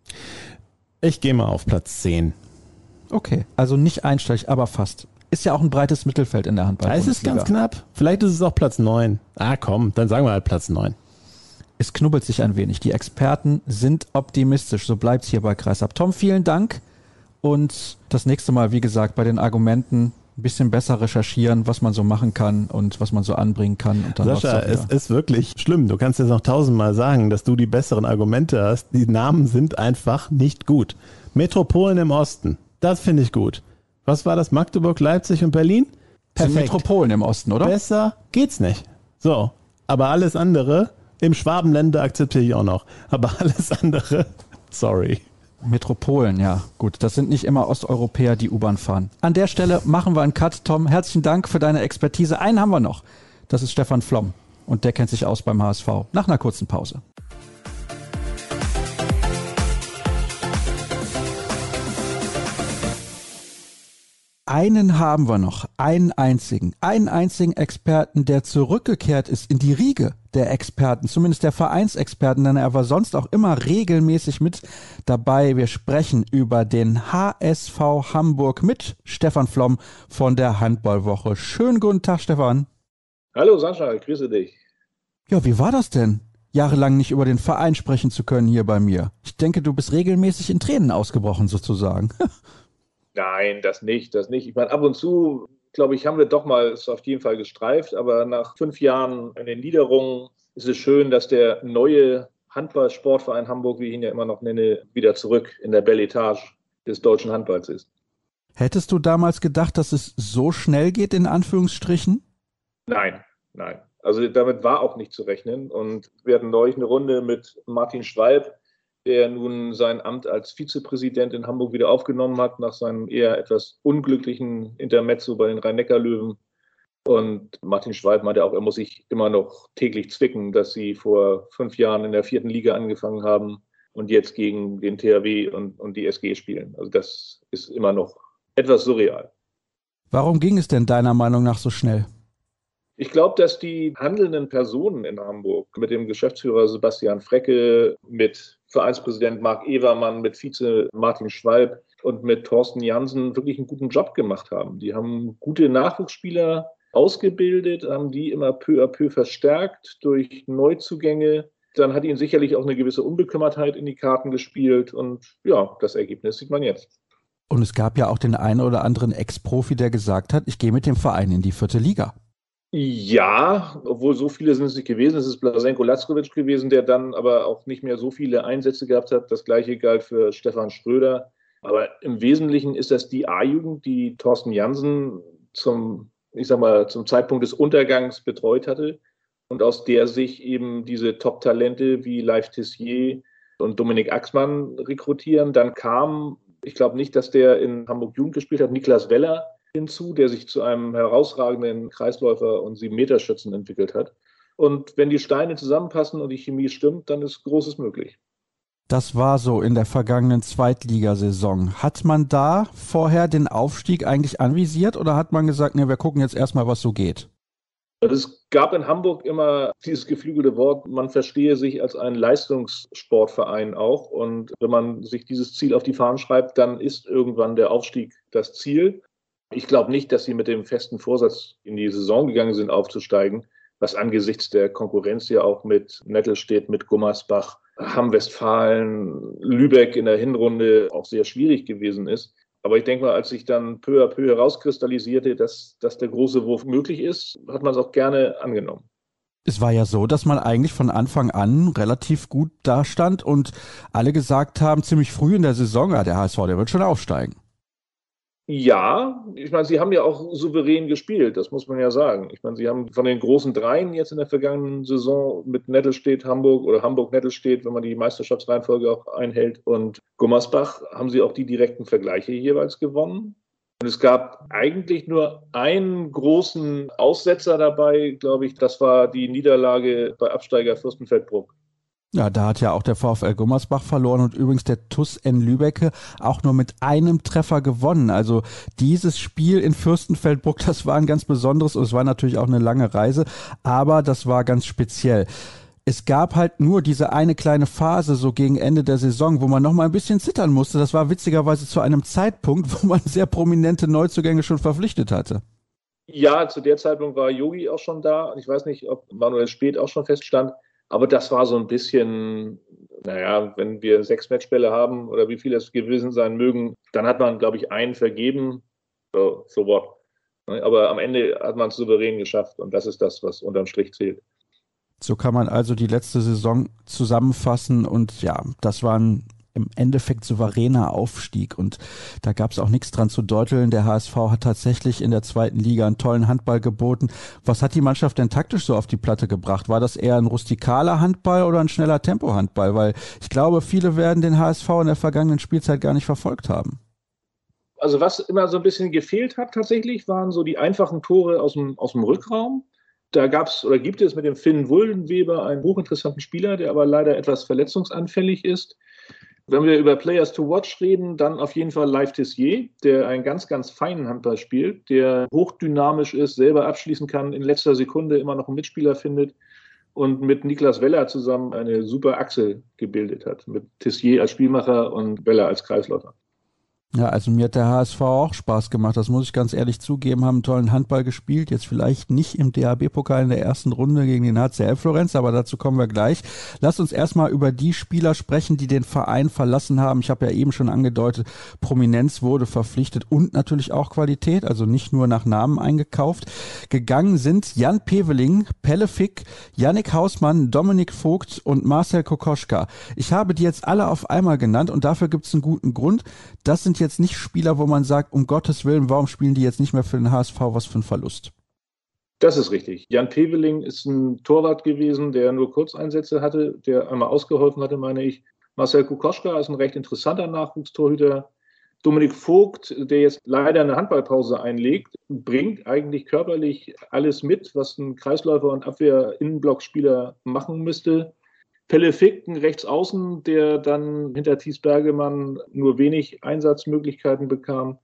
Ich gehe mal auf Platz zehn. Okay, also nicht einstellig, aber fast. Ist ja auch ein breites Mittelfeld in der Handball. Es ist ganz knapp. Vielleicht ist es auch Platz neun. Ah komm, dann sagen wir halt Platz neun. Es knubbelt sich ein wenig. Die Experten sind optimistisch. So bleibt es hier bei Kreisab. Tom, vielen Dank. Und das nächste Mal, wie gesagt, bei den Argumenten ein bisschen besser recherchieren, was man so machen kann und was man so anbringen kann. Und dann Sascha, es ist wirklich schlimm. Du kannst jetzt noch tausendmal sagen, dass du die besseren Argumente hast. Die Namen sind einfach nicht gut. Metropolen im Osten, das finde ich gut. Was war das? Magdeburg, Leipzig und Berlin? Perfekt. Sind Metropolen im Osten, oder? Besser geht's nicht. So, aber alles andere... Im Schwabenländer akzeptiere ich auch noch. Aber alles andere, sorry. Metropolen, ja gut. Das sind nicht immer Osteuropäer, die U-Bahn fahren. An der Stelle machen wir einen Cut. Tom, herzlichen Dank für deine Expertise. Einen haben wir noch. Das ist Stefan Flom. Und der kennt sich aus beim H S V. Nach einer kurzen Pause. Einen haben wir noch, einen einzigen, einen einzigen Experten, der zurückgekehrt ist in die Riege der Experten, zumindest der Vereinsexperten, denn er war sonst auch immer regelmäßig mit dabei. Wir sprechen über den H S V Hamburg mit Stefan Flom von der Handballwoche. Schönen guten Tag, Stefan. Hallo Sascha, ich grüße dich. Ja, wie war das denn, jahrelang nicht über den Verein sprechen zu können hier bei mir? Ich denke, du bist regelmäßig in Tränen ausgebrochen sozusagen. Nein, das nicht, das nicht. Ich meine, ab und zu, glaube ich, haben wir doch mal es auf jeden Fall gestreift, aber nach fünf Jahren in den Niederungen ist es schön, dass der neue Handball-Sportverein Hamburg, wie ich ihn ja immer noch nenne, wieder zurück in der Belle Etage des deutschen Handballs ist. Hättest du damals gedacht, dass es so schnell geht, in Anführungsstrichen? Nein, nein. Also damit war auch nicht zu rechnen. Und wir hatten neulich eine Runde mit Martin Schwalb, der nun sein Amt als Vizepräsident in Hamburg wieder aufgenommen hat, nach seinem eher etwas unglücklichen Intermezzo bei den Rhein-Neckar-Löwen. Und Martin Schwalb meinte auch, er muss sich immer noch täglich zwicken, dass sie vor fünf Jahren in der vierten Liga angefangen haben und jetzt gegen den T H W und, und die S G spielen. Also das ist immer noch etwas surreal. Warum ging es denn deiner Meinung nach so schnell? Ich glaube, dass die handelnden Personen in Hamburg mit dem Geschäftsführer Sebastian Frecke, mit Vereinspräsident Marc Evermann, mit Vize Martin Schwalb und mit Thorsten Jansen wirklich einen guten Job gemacht haben. Die haben gute Nachwuchsspieler ausgebildet, haben die immer peu à peu verstärkt durch Neuzugänge. Dann hat ihnen sicherlich auch eine gewisse Unbekümmertheit in die Karten gespielt. Und ja, das Ergebnis sieht man jetzt. Und es gab ja auch den einen oder anderen Ex-Profi, der gesagt hat, ich gehe mit dem Verein in die vierte Liga. Ja, obwohl so viele sind es nicht gewesen. Es ist Blaženko Lackovic gewesen, der dann aber auch nicht mehr so viele Einsätze gehabt hat. Das Gleiche galt für Stefan Schröder. Aber im Wesentlichen ist das die A-Jugend, die Thorsten Jansen zum, ich sag mal, zum Zeitpunkt des Untergangs betreut hatte und aus der sich eben diese Top-Talente wie Leif Tissier und Dominik Axmann rekrutieren. Dann kam, ich glaube nicht, dass der in Hamburg Jugend gespielt hat, Niklas Weller hinzu, der sich zu einem herausragenden Kreisläufer und sieben-Meter-Schützen entwickelt hat. Und wenn die Steine zusammenpassen und die Chemie stimmt, dann ist Großes möglich. Das war so in der vergangenen Zweitligasaison. Hat man da vorher den Aufstieg eigentlich anvisiert oder hat man gesagt, ne, wir gucken jetzt erstmal, was so geht? Es gab in Hamburg immer dieses geflügelte Wort, man verstehe sich als ein Leistungssportverein auch. Und wenn man sich dieses Ziel auf die Fahnen schreibt, dann ist irgendwann der Aufstieg das Ziel. Ich glaube nicht, dass sie mit dem festen Vorsatz in die Saison gegangen sind, aufzusteigen, was angesichts der Konkurrenz ja auch mit Nettelstedt, mit Gummersbach, Hamm-Westfalen, Lübeck in der Hinrunde auch sehr schwierig gewesen ist. Aber ich denke mal, als sich dann peu à peu herauskristallisierte, dass, dass der große Wurf möglich ist, hat man es auch gerne angenommen. Es war ja so, dass man eigentlich von Anfang an relativ gut dastand und alle gesagt haben, ziemlich früh in der Saison, ja, der H S V, der wird schon aufsteigen. Ja, ich meine, sie haben ja auch souverän gespielt, das muss man ja sagen. Ich meine, sie haben von den großen Dreien jetzt in der vergangenen Saison mit Nettelstedt, Hamburg oder Hamburg-Nettelstedt, wenn man die Meisterschaftsreihenfolge auch einhält, und Gummersbach, haben sie auch die direkten Vergleiche jeweils gewonnen. Und es gab eigentlich nur einen großen Aussetzer dabei, glaube ich, das war die Niederlage bei Absteiger Fürstenfeldbruck. Ja, da hat ja auch der VfL Gummersbach verloren und übrigens der T U S N Lübbecke auch nur mit einem Treffer gewonnen. Also dieses Spiel in Fürstenfeldbruck, das war ein ganz besonderes und es war natürlich auch eine lange Reise, aber das war ganz speziell. Es gab halt nur diese eine kleine Phase so gegen Ende der Saison, wo man noch mal ein bisschen zittern musste. Das war witzigerweise zu einem Zeitpunkt, wo man sehr prominente Neuzugänge schon verpflichtet hatte. Ja, zu der Zeitpunkt war Yogi auch schon da. Ich weiß nicht, ob Manuel Speth auch schon feststand. Aber das war so ein bisschen, naja, wenn wir sechs Matchbälle haben oder wie viele es gewesen sein mögen, dann hat man, glaube ich, einen vergeben. So, so what. Aber am Ende hat man es souverän geschafft und das ist das, was unterm Strich zählt. So kann man also die letzte Saison zusammenfassen und ja, das war ein im Endeffekt souveräner Aufstieg und da gab es auch nichts dran zu deuteln. Der H S V hat tatsächlich in der zweiten Liga einen tollen Handball geboten. Was hat die Mannschaft denn taktisch so auf die Platte gebracht? War das eher ein rustikaler Handball oder ein schneller Tempo-Handball? Weil ich glaube, viele werden den H S V in der vergangenen Spielzeit gar nicht verfolgt haben. Also was immer so ein bisschen gefehlt hat tatsächlich, waren so die einfachen Tore aus dem, aus dem Rückraum. Da gab es oder gibt es mit dem Finn Wuldenweber einen hochinteressanten Spieler, der aber leider etwas verletzungsanfällig ist. Wenn wir über Players to Watch reden, dann auf jeden Fall Leif Tissier, der einen ganz, ganz feinen Handball spielt, der hochdynamisch ist, selber abschließen kann, in letzter Sekunde immer noch einen Mitspieler findet und mit Niklas Weller zusammen eine super Achse gebildet hat, mit Tissier als Spielmacher und Weller als Kreisläufer. Ja, also mir hat der H S V auch Spaß gemacht, das muss ich ganz ehrlich zugeben, haben einen tollen Handball gespielt, jetzt vielleicht nicht im D H B-Pokal in der ersten Runde gegen den H C L Florenz, aber dazu kommen wir gleich. Lass uns erstmal über die Spieler sprechen, die den Verein verlassen haben. Ich habe ja eben schon angedeutet, Prominenz wurde verpflichtet und natürlich auch Qualität, also nicht nur nach Namen eingekauft. Gegangen sind Jan Peveling, Pelle Fick, Yannick Hausmann, Dominik Vogt und Marcel Kokoschka. Ich habe die jetzt alle auf einmal genannt und dafür gibt es einen guten Grund. Das sind jetzt nicht Spieler, wo man sagt, um Gottes Willen, warum spielen die jetzt nicht mehr für den H S V, was für ein Verlust? Das ist richtig. Jan Peveling ist ein Torwart gewesen, der nur Kurzeinsätze hatte, der einmal ausgeholfen hatte, meine ich. Marcel Kokoschka ist ein recht interessanter Nachwuchstorhüter. Dominik Vogt, der jetzt leider eine Handballpause einlegt, bringt eigentlich körperlich alles mit, was ein Kreisläufer und Abwehr-Innenblockspieler machen müsste. Pelle Fick, ein Rechtsaußen, der dann hinter Thies Bergemann nur wenig Einsatzmöglichkeiten bekam.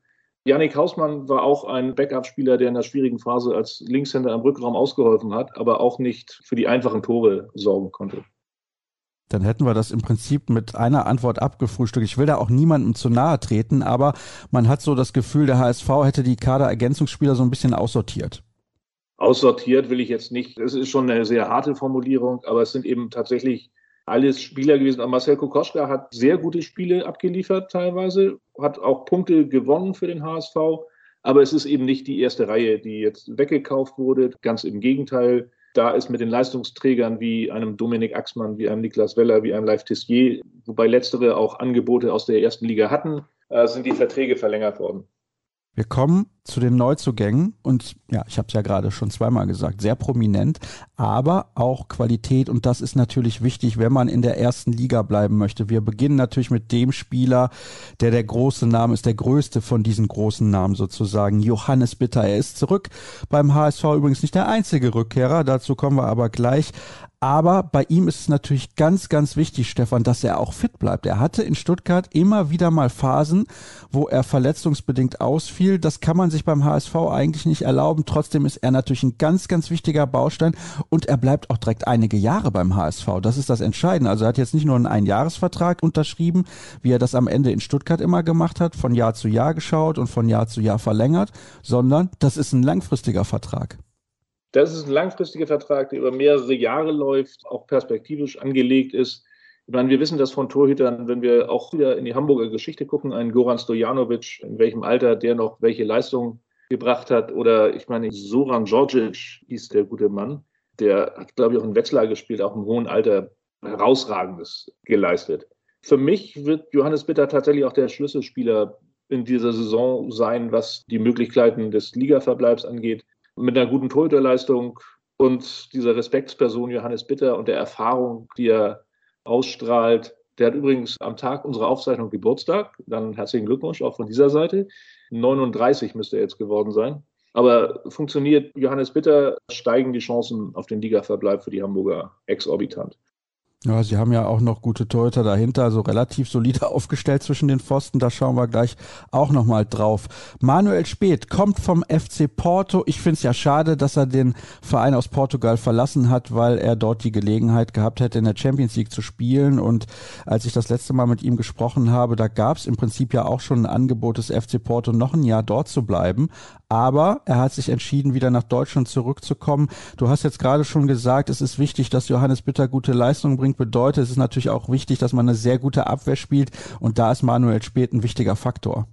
Yannick Hausmann war auch ein Backup-Spieler, der in der schwierigen Phase als Linkshänder im Rückraum ausgeholfen hat, aber auch nicht für die einfachen Tore sorgen konnte. Dann hätten wir das im Prinzip mit einer Antwort abgefrühstückt. Ich will da auch niemandem zu nahe treten, aber man hat so das Gefühl, der H S V hätte die Kaderergänzungsspieler so ein bisschen aussortiert. Aussortiert will ich jetzt nicht. Es ist schon eine sehr harte Formulierung, aber es sind eben tatsächlich alles Spieler gewesen. Marcel Kokoschka hat sehr gute Spiele abgeliefert teilweise, hat auch Punkte gewonnen für den H S V, aber es ist eben nicht die erste Reihe, die jetzt weggekauft wurde. Ganz im Gegenteil. Da ist mit den Leistungsträgern wie einem Dominik Axmann, wie einem Niklas Weller, wie einem Leif Tissier, wobei letztere auch Angebote aus der ersten Liga hatten, äh, sind die Verträge verlängert worden. Wir kommen zu den Neuzugängen und ja, ich habe es ja gerade schon zweimal gesagt, sehr prominent, aber auch Qualität und das ist natürlich wichtig, wenn man in der ersten Liga bleiben möchte. Wir beginnen natürlich mit dem Spieler, der der große Name ist, der größte von diesen großen Namen sozusagen, Johannes Bitter. Er ist zurück beim H S V, übrigens nicht der einzige Rückkehrer, dazu kommen wir aber gleich. Aber bei ihm ist es natürlich ganz, ganz wichtig, Stefan, dass er auch fit bleibt. Er hatte in Stuttgart immer wieder mal Phasen, wo er verletzungsbedingt ausfiel. Das kann man sich beim H S V eigentlich nicht erlauben. Trotzdem ist er natürlich ein ganz, ganz wichtiger Baustein und er bleibt auch direkt einige Jahre beim H S V. Das ist das Entscheidende. Also er hat jetzt nicht nur einen Einjahresvertrag unterschrieben, wie er das am Ende in Stuttgart immer gemacht hat, von Jahr zu Jahr geschaut und von Jahr zu Jahr verlängert, sondern das ist ein langfristiger Vertrag. Das ist ein langfristiger Vertrag, der über mehrere Jahre läuft, auch perspektivisch angelegt ist. Ich meine, wir wissen das von Torhütern, wenn wir auch wieder in die Hamburger Geschichte gucken, einen Goran Stojanovic, in welchem Alter der noch welche Leistung gebracht hat. Oder ich meine, Zoran Djordjic hieß der gute Mann. Der hat, glaube ich, auch in Wetzlar gespielt, auch im hohen Alter herausragendes geleistet. Für mich wird Johannes Bitter tatsächlich auch der Schlüsselspieler in dieser Saison sein, was die Möglichkeiten des Ligaverbleibs angeht. Mit einer guten Torhüterleistung und dieser Respektsperson Johannes Bitter und der Erfahrung, die er ausstrahlt. Der hat übrigens am Tag unserer Aufzeichnung Geburtstag. Dann herzlichen Glückwunsch auch von dieser Seite. neununddreißig müsste er jetzt geworden sein. Aber funktioniert Johannes Bitter, steigen die Chancen auf den Ligaverbleib für die Hamburger exorbitant. Ja, sie haben ja auch noch gute Torhüter dahinter, also relativ solide aufgestellt zwischen den Pfosten, da schauen wir gleich auch nochmal drauf. Manuel Späth kommt vom F C Porto. Ich finde es ja schade, dass er den Verein aus Portugal verlassen hat, weil er dort die Gelegenheit gehabt hätte, in der Champions League zu spielen. Und als ich das letzte Mal mit ihm gesprochen habe, da gab es im Prinzip ja auch schon ein Angebot des F C Porto, noch ein Jahr dort zu bleiben. Aber er hat sich entschieden, wieder nach Deutschland zurückzukommen. Du hast jetzt gerade schon gesagt, es ist wichtig, dass Johannes Bitter gute Leistungen bringt. Bedeutet, es ist natürlich auch wichtig, dass man eine sehr gute Abwehr spielt. Und da ist Manuel Späth ein wichtiger Faktor.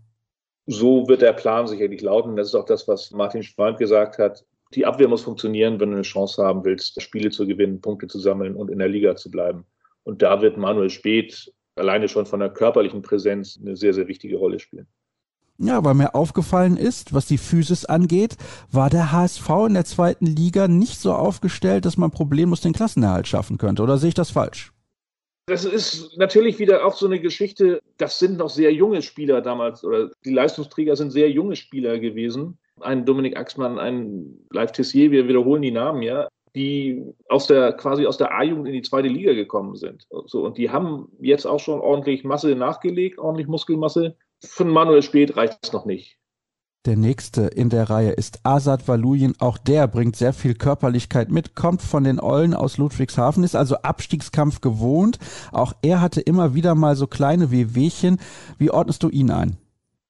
So wird der Plan sicherlich lauten. Das ist auch das, was Martin Schwalb gesagt hat. Die Abwehr muss funktionieren, wenn du eine Chance haben willst, Spiele zu gewinnen, Punkte zu sammeln und in der Liga zu bleiben. Und da wird Manuel Späth alleine schon von der körperlichen Präsenz eine sehr, sehr wichtige Rolle spielen. Ja, weil mir aufgefallen ist, was die Physis angeht, war der H S V in der zweiten Liga nicht so aufgestellt, dass man problemlos den Klassenerhalt schaffen könnte. Oder sehe ich das falsch? Das ist natürlich wieder auch so eine Geschichte, das sind noch sehr junge Spieler damals, oder die Leistungsträger sind sehr junge Spieler gewesen. Ein Dominik Axmann, ein Leif Tissier, wir wiederholen die Namen ja, die aus der, quasi aus der A-Jugend in die zweite Liga gekommen sind. So, und die haben jetzt auch schon ordentlich Masse nachgelegt, ordentlich Muskelmasse. Für Manuel Späth reicht es noch nicht. Der nächste in der Reihe ist Azad Valuyin. Auch der bringt sehr viel Körperlichkeit mit, kommt von den Eulen aus Ludwigshafen, ist also Abstiegskampf gewohnt. Auch er hatte immer wieder mal so kleine Wehwehchen. Wie ordnest du ihn ein?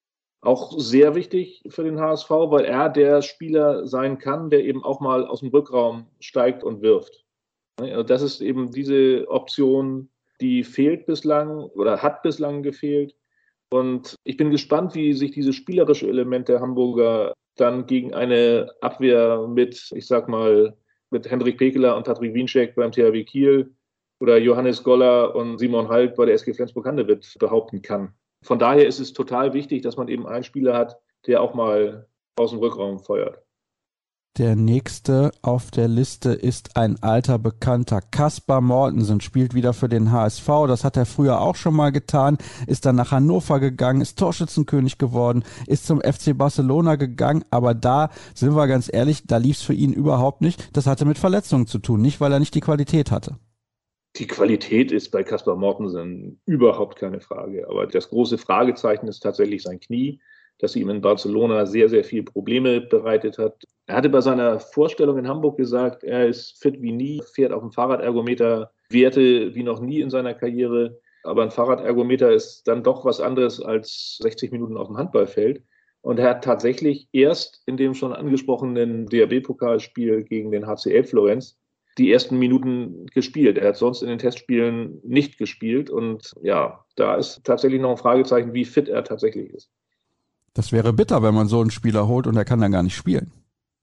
Auch sehr wichtig für den H S V, weil er der Spieler sein kann, der eben auch mal aus dem Rückraum steigt und wirft. Das ist eben diese Option, die fehlt bislang oder hat bislang gefehlt. Und ich bin gespannt, wie sich dieses spielerische Element der Hamburger dann gegen eine Abwehr mit, ich sag mal, mit Hendrik Pekeler und Patrick Wiencheck beim T H W Kiel oder Johannes Goller und Simon Halt bei der S G Flensburg-Handewitt behaupten kann. Von daher ist es total wichtig, dass man eben einen Spieler hat, der auch mal aus dem Rückraum feuert. Der nächste auf der Liste ist ein alter Bekannter. Kaspar Mortensen spielt wieder für den H S V. Das hat er früher auch schon mal getan. Ist dann nach Hannover gegangen, ist Torschützenkönig geworden, ist zum F C Barcelona gegangen. Aber da, sind wir ganz ehrlich, da lief es für ihn überhaupt nicht. Das hatte mit Verletzungen zu tun, nicht weil er nicht die Qualität hatte. Die Qualität ist bei Kaspar Mortensen überhaupt keine Frage. Aber das große Fragezeichen ist tatsächlich sein Knie. dass sie ihm in Barcelona sehr, sehr viel Probleme bereitet hat. Er hatte bei seiner Vorstellung in Hamburg gesagt, er ist fit wie nie, fährt auf dem Fahrradergometer Werte wie noch nie in seiner Karriere. Aber ein Fahrradergometer ist dann doch was anderes als sechzig Minuten auf dem Handballfeld. Und er hat tatsächlich erst in dem schon angesprochenen D H B-Pokalspiel gegen den H C L Florenz die ersten Minuten gespielt. Er hat sonst in den Testspielen nicht gespielt. Und ja, da ist tatsächlich noch ein Fragezeichen, wie fit er tatsächlich ist. Das wäre bitter, wenn man so einen Spieler holt und er kann dann gar nicht spielen.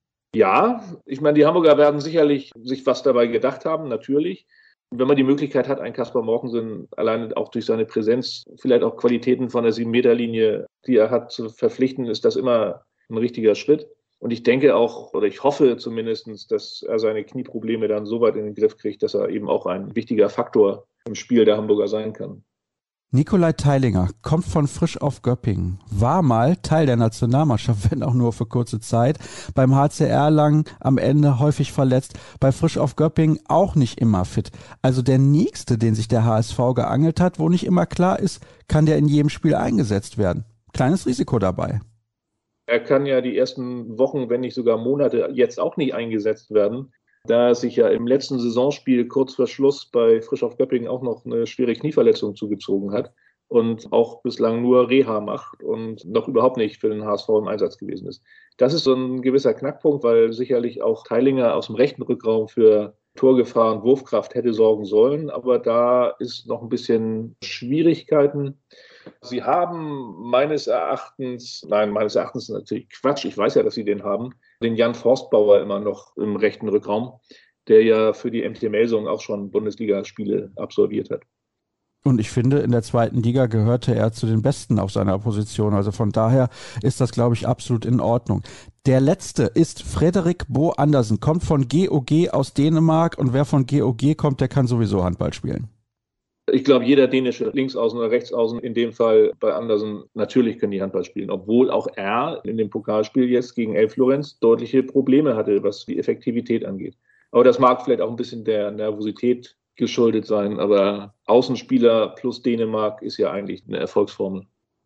Ja, ich meine, die Hamburger werden sicherlich sich was dabei gedacht haben, natürlich. Wenn man die Möglichkeit hat, einen Kaspar Mortensen alleine auch durch seine Präsenz, vielleicht auch Qualitäten von der sieben-Meter-Linie, die er hat, zu verpflichten, ist das immer ein richtiger Schritt. Und ich denke auch, oder ich hoffe zumindest, dass er seine Knieprobleme dann so weit in den Griff kriegt, dass er eben auch ein wichtiger Faktor im Spiel der Hamburger sein kann. Nikolai Teilinger kommt von Frisch auf Göppingen, war mal Teil der Nationalmannschaft, wenn auch nur für kurze Zeit, beim H C Erlangen am Ende häufig verletzt, bei Frisch auf Göppingen auch nicht immer fit. Also der Nächste, den sich der H S V geangelt hat, wo nicht immer klar ist, kann der in jedem Spiel eingesetzt werden. Kleines Risiko dabei. Er kann ja die ersten Wochen, wenn nicht sogar Monate, jetzt auch nicht eingesetzt werden, da er sich ja im letzten Saisonspiel kurz vor Schluss bei Frisch auf Göppingen auch noch eine schwere Knieverletzung zugezogen hat und auch bislang nur Reha macht und noch überhaupt nicht für den H S V im Einsatz gewesen ist. Das ist so ein gewisser Knackpunkt, weil sicherlich auch Teilinger aus dem rechten Rückraum für Torgefahr und Wurfkraft hätte sorgen sollen, aber da ist noch ein bisschen Schwierigkeiten. Sie haben meines Erachtens, nein, meines Erachtens natürlich Quatsch, ich weiß ja, dass Sie den haben, den Jan Forstbauer immer noch im rechten Rückraum, der ja für die M T Melsung auch schon Bundesligaspiele absolviert hat. Und ich finde, in der zweiten Liga gehörte er zu den Besten auf seiner Position. Also von daher ist das, glaube ich, absolut in Ordnung. Der letzte ist Frederik Bo Andersen, kommt von G O G aus Dänemark. Und wer von G O G kommt, der kann sowieso Handball spielen. Ich glaube, jeder dänische Linksaußen oder Rechtsaußen, in dem Fall bei Andersen, natürlich können die Handball spielen. Obwohl auch er in dem Pokalspiel jetzt gegen Elf Florenz deutliche Probleme hatte, was die Effektivität angeht. Aber das mag vielleicht auch ein bisschen der Nervosität geschuldet sein. Aber Außenspieler plus Dänemark ist ja eigentlich eine Erfolgsformel.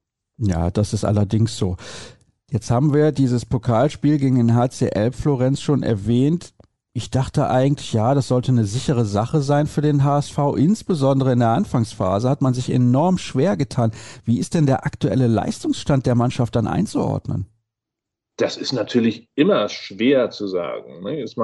Ja, das ist allerdings so. Jetzt haben wir dieses Pokalspiel gegen den H C Elf Florenz schon erwähnt. Ich dachte eigentlich, ja, das sollte eine sichere Sache sein für den H S V. Insbesondere in der Anfangsphase hat man sich enorm schwer getan. Wie ist denn der aktuelle Leistungsstand der Mannschaft dann einzuordnen? Das ist natürlich immer schwer zu sagen. Es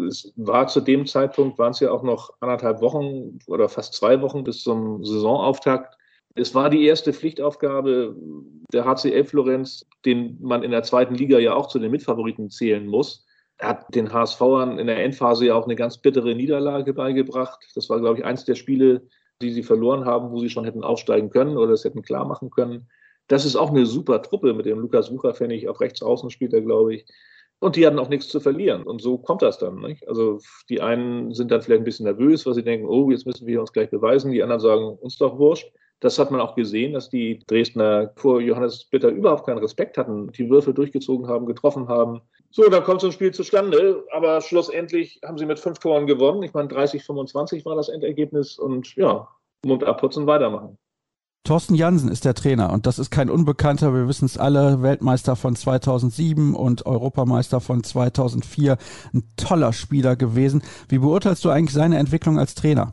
war zu dem Zeitpunkt, waren es ja auch noch anderthalb Wochen oder fast zwei Wochen bis zum Saisonauftakt. Es war die erste Pflichtaufgabe der H C Elf Florenz, den man in der zweiten Liga ja auch zu den Mitfavoriten zählen muss. Er hat den HSVern in der Endphase ja auch eine ganz bittere Niederlage beigebracht. Das war, glaube ich, eins der Spiele, die sie verloren haben, wo sie schon hätten aufsteigen können oder es hätten klar machen können. Das ist auch eine super Truppe mit dem Lukas Wucherpfennig, auf rechts außen spielt er, glaube ich. Und die hatten auch nichts zu verlieren. Und so kommt das dann, nicht? Also die einen sind dann vielleicht ein bisschen nervös, weil sie denken, oh, jetzt müssen wir uns gleich beweisen. Die anderen sagen, uns doch wurscht. Das hat man auch gesehen, dass die Dresdner vor Johannes Bitter überhaupt keinen Respekt hatten, die Würfe durchgezogen haben, getroffen haben. So, dann kommt so ein Spiel zustande, aber schlussendlich haben sie mit fünf Toren gewonnen. Ich meine, dreißig fünfundzwanzig war das Endergebnis und ja, Mund abputzen, weitermachen. Thorsten Jansen ist der Trainer und das ist kein Unbekannter, wir wissen es alle, Weltmeister von zweitausendsieben und Europameister von zweitausendvier, ein toller Spieler gewesen. Wie beurteilst du eigentlich seine Entwicklung als Trainer?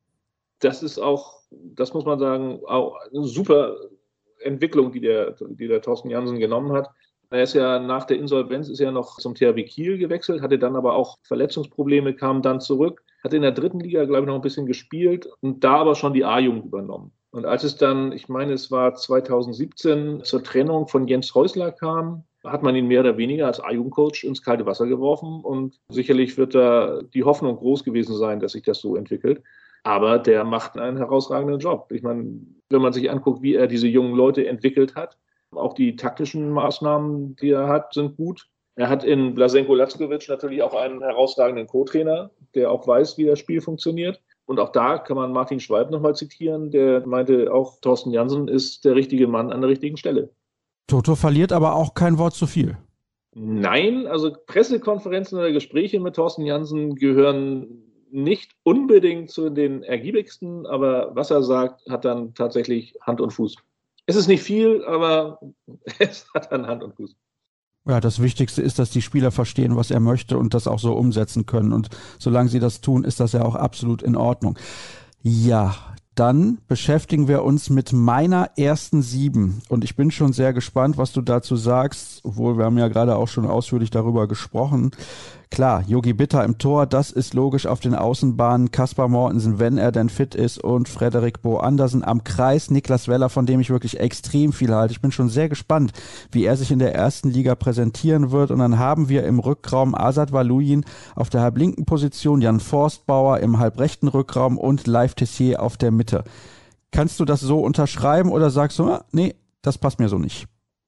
Das ist auch, das muss man sagen, auch eine super Entwicklung, die der, die der Thorsten Jansen genommen hat. Er ist ja nach der Insolvenz ist ja noch zum T H W Kiel gewechselt, hatte dann aber auch Verletzungsprobleme, kam dann zurück, hat in der dritten Liga, glaube ich, noch ein bisschen gespielt und da aber schon die A-Jugend übernommen. Und als es dann, ich meine, es war zweitausendsiebzehn, zur Trennung von Jens Häusler kam, hat man ihn mehr oder weniger als A-Jugendcoach ins kalte Wasser geworfen und sicherlich wird da die Hoffnung groß gewesen sein, dass sich das so entwickelt. Aber der macht einen herausragenden Job. Ich meine, wenn man sich anguckt, wie er diese jungen Leute entwickelt hat, auch die taktischen Maßnahmen, die er hat, sind gut. Er hat in Blaženko Lackovic natürlich auch einen herausragenden Co-Trainer, der auch weiß, wie das Spiel funktioniert. Und auch da kann man Martin Schwalb nochmal zitieren, der meinte, auch Thorsten Jansen ist der richtige Mann an der richtigen Stelle. Toto verliert aber auch kein Wort zu viel. Nein, also Pressekonferenzen oder Gespräche mit Thorsten Jansen gehören nicht unbedingt zu den ergiebigsten, aber was er sagt, hat dann tatsächlich Hand und Fuß. Es ist nicht viel, aber es hat an Hand und Fuß. Ja, das Wichtigste ist, dass die Spieler verstehen, was er möchte und das auch so umsetzen können. Und solange sie das tun, ist das ja auch absolut in Ordnung. Ja, dann beschäftigen wir uns mit meiner ersten Sieben. Und ich bin schon sehr gespannt, was du dazu sagst, obwohl wir haben ja gerade auch schon ausführlich darüber gesprochen. Klar, Yogi Bitter im Tor, das ist logisch auf den Außenbahnen. Kaspar Mortensen, wenn er denn fit ist, und Frederik Bo Andersen am Kreis. Niklas Weller, von dem ich wirklich extrem viel halte. Ich bin schon sehr gespannt, wie er sich in der ersten Liga präsentieren wird. Und dann haben wir im Rückraum Azad Valuyin auf der halblinken Position, Jan Forstbauer im halbrechten Rückraum und Leif Tessier auf der Mitte. Kannst du das so unterschreiben oder sagst du, ah, nee, das passt mir so nicht?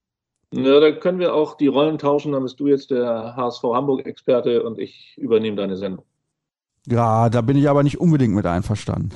Ja, da können wir auch die Rollen tauschen. Dann bist du jetzt der H S V Hamburg-Experte und ich übernehme deine Sendung. Ja, da bin ich aber nicht unbedingt mit einverstanden.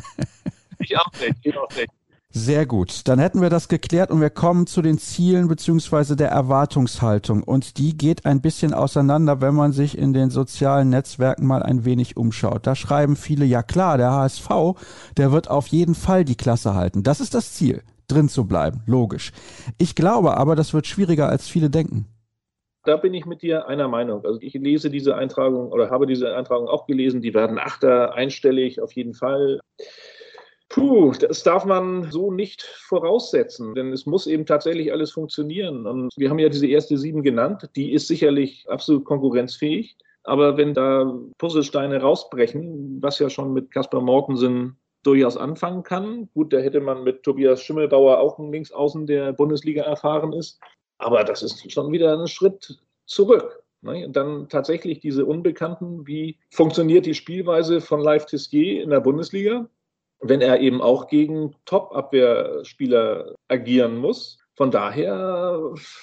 Ich auch nicht, ich auch nicht. Sehr gut, dann hätten wir das geklärt und wir kommen zu den Zielen bzw. der Erwartungshaltung. Und die geht ein bisschen auseinander, wenn man sich in den sozialen Netzwerken mal ein wenig umschaut. Da schreiben viele, ja klar, der H S V, der wird auf jeden Fall die Klasse halten. Das ist das Ziel. Drin zu bleiben, logisch. Ich glaube aber, das wird schwieriger, als viele denken. Da bin ich mit dir einer Meinung. Also ich lese diese Eintragung oder habe diese Eintragung auch gelesen. Die werden Achter, einstellig auf jeden Fall. Puh, das darf man so nicht voraussetzen, denn es muss eben tatsächlich alles funktionieren. Und wir haben ja diese erste Sieben genannt. Die ist sicherlich absolut konkurrenzfähig. Aber wenn da Puzzlesteine rausbrechen, was ja schon mit Kaspar Mortensen durchaus anfangen kann. Gut, da hätte man mit Tobias Schimmelbauer auch einen Linksaußen, der Bundesliga erfahren ist. Aber das ist schon wieder ein Schritt zurück. Ne? Und dann tatsächlich diese Unbekannten, wie funktioniert die Spielweise von Leif Tessier in der Bundesliga, wenn er eben auch gegen Top-Abwehrspieler agieren muss. Von daher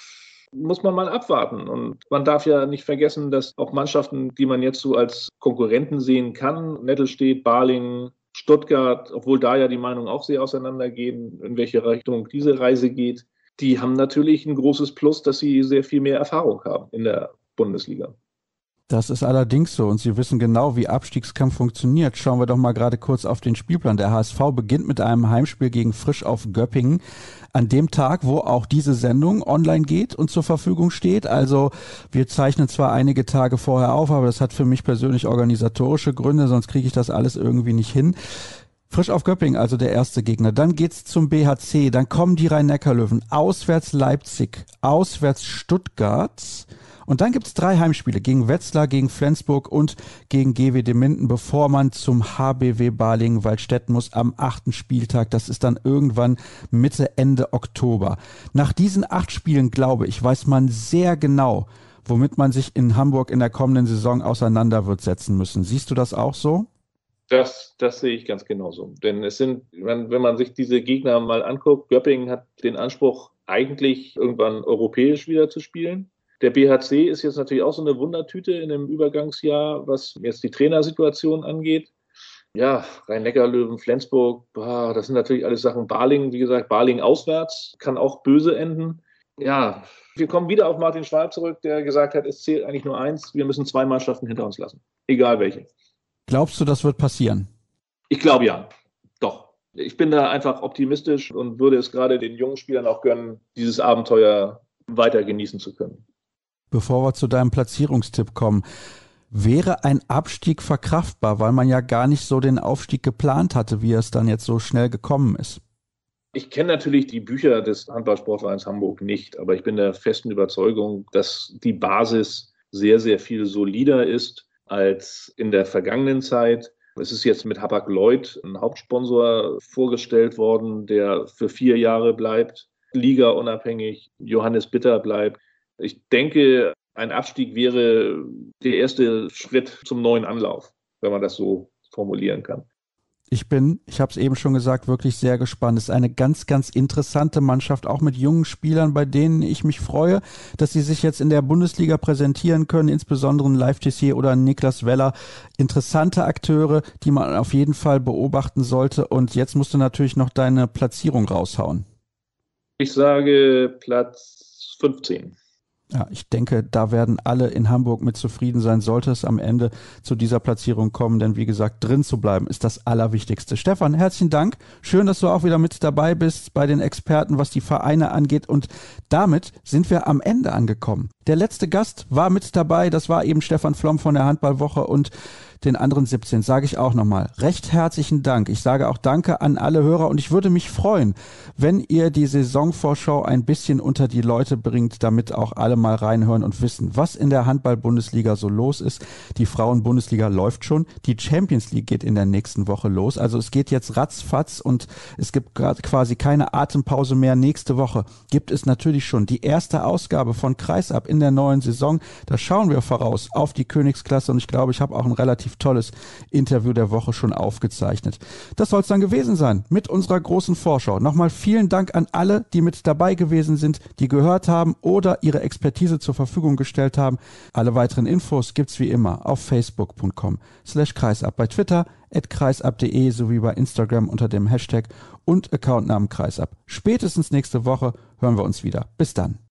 muss man mal abwarten. Und man darf ja nicht vergessen, dass auch Mannschaften, die man jetzt so als Konkurrenten sehen kann, Nettelstedt, Balingen, Stuttgart, obwohl da ja die Meinungen auch sehr auseinandergehen, in welche Richtung diese Reise geht, die haben natürlich ein großes Plus, dass sie sehr viel mehr Erfahrung haben in der Bundesliga. Das ist allerdings so und Sie wissen genau, wie Abstiegskampf funktioniert. Schauen wir doch mal gerade kurz auf den Spielplan. Der H S V beginnt mit einem Heimspiel gegen Frisch auf Göppingen an dem Tag, wo auch diese Sendung online geht und zur Verfügung steht. Also wir zeichnen zwar einige Tage vorher auf, aber das hat für mich persönlich organisatorische Gründe, sonst kriege ich das alles irgendwie nicht hin. Frisch auf Göppingen, also der erste Gegner. Dann geht's zum B H C, dann kommen die Rhein-Neckar-Löwen, auswärts Leipzig, auswärts Stuttgart. Und dann gibt's drei Heimspiele gegen Wetzlar, gegen Flensburg und gegen G W Minden, bevor man zum H B W Balingen-Waldstätten muss am achten Spieltag. Das ist dann irgendwann Mitte, Ende Oktober. Nach diesen acht Spielen, glaube ich, weiß man sehr genau, womit man sich in Hamburg in der kommenden Saison auseinander wird setzen müssen. Siehst du das auch so? Das, das sehe ich ganz genauso. Denn es sind, wenn man sich diese Gegner mal anguckt, Göppingen hat den Anspruch, eigentlich irgendwann europäisch wieder zu spielen. Der B H C ist jetzt natürlich auch so eine Wundertüte in einem Übergangsjahr, was jetzt die Trainersituation angeht. Ja, Rhein-Neckar-Löwen, Flensburg, boah, das sind natürlich alles Sachen. Balingen, wie gesagt, Balingen auswärts, kann auch böse enden. Ja, wir kommen wieder auf Martin Schwalb zurück, der gesagt hat, es zählt eigentlich nur eins, wir müssen zwei Mannschaften hinter uns lassen, egal welche. Glaubst du, das wird passieren? Ich glaube ja, doch. Ich bin da einfach optimistisch und würde es gerade den jungen Spielern auch gönnen, dieses Abenteuer weiter genießen zu können. Bevor wir zu deinem Platzierungstipp kommen, wäre ein Abstieg verkraftbar, weil man ja gar nicht so den Aufstieg geplant hatte, wie es dann jetzt so schnell gekommen ist? Ich kenne natürlich die Bücher des Handballsportvereins Hamburg nicht, aber ich bin der festen Überzeugung, dass die Basis sehr, sehr viel solider ist als in der vergangenen Zeit. Es ist jetzt mit Hapag-Lloyd ein Hauptsponsor vorgestellt worden, der für vier Jahre bleibt, ligaunabhängig, Johannes Bitter bleibt. Ich denke, ein Abstieg wäre der erste Schritt zum neuen Anlauf, wenn man das so formulieren kann. Ich bin, ich habe es eben schon gesagt, wirklich sehr gespannt. Es ist eine ganz, ganz interessante Mannschaft, auch mit jungen Spielern, bei denen ich mich freue, dass sie sich jetzt in der Bundesliga präsentieren können, insbesondere ein Leif Tessier oder ein Niklas Weller. Interessante Akteure, die man auf jeden Fall beobachten sollte. Und jetzt musst du natürlich noch deine Platzierung raushauen. Ich sage Platz fünfzehn. Ja, ich denke, da werden alle in Hamburg mit zufrieden sein, sollte es am Ende zu dieser Platzierung kommen, denn wie gesagt, drin zu bleiben ist das Allerwichtigste. Stefan, herzlichen Dank. Schön, dass du auch wieder mit dabei bist bei den Experten, was die Vereine angeht, und damit sind wir am Ende angekommen. Der letzte Gast war mit dabei, das war eben Stefan Flom von der Handballwoche, und den anderen siebzehn sage ich auch nochmal recht herzlichen Dank. Ich sage auch Danke an alle Hörer, und ich würde mich freuen, wenn ihr die Saisonvorschau ein bisschen unter die Leute bringt, damit auch alle mal reinhören und wissen, was in der Handball-Bundesliga so los ist. Die Frauen-Bundesliga läuft schon, die Champions League geht in der nächsten Woche los, also es geht jetzt ratzfatz und es gibt gerade quasi keine Atempause mehr. Nächste Woche gibt es natürlich schon die erste Ausgabe von Kreisab in der neuen Saison. Da schauen wir voraus auf die Königsklasse, und ich glaube, ich habe auch ein relativ tolles Interview der Woche schon aufgezeichnet. Das soll es dann gewesen sein mit unserer großen Vorschau. Nochmal vielen Dank an alle, die mit dabei gewesen sind, die gehört haben oder ihre Expertise zur Verfügung gestellt haben. Alle weiteren Infos gibt's wie immer auf facebook punkt com slash kreisab, bei Twitter at kreisab punkt de sowie bei Instagram unter dem Hashtag und Accountnamen Kreisab. Spätestens nächste Woche hören wir uns wieder. Bis dann.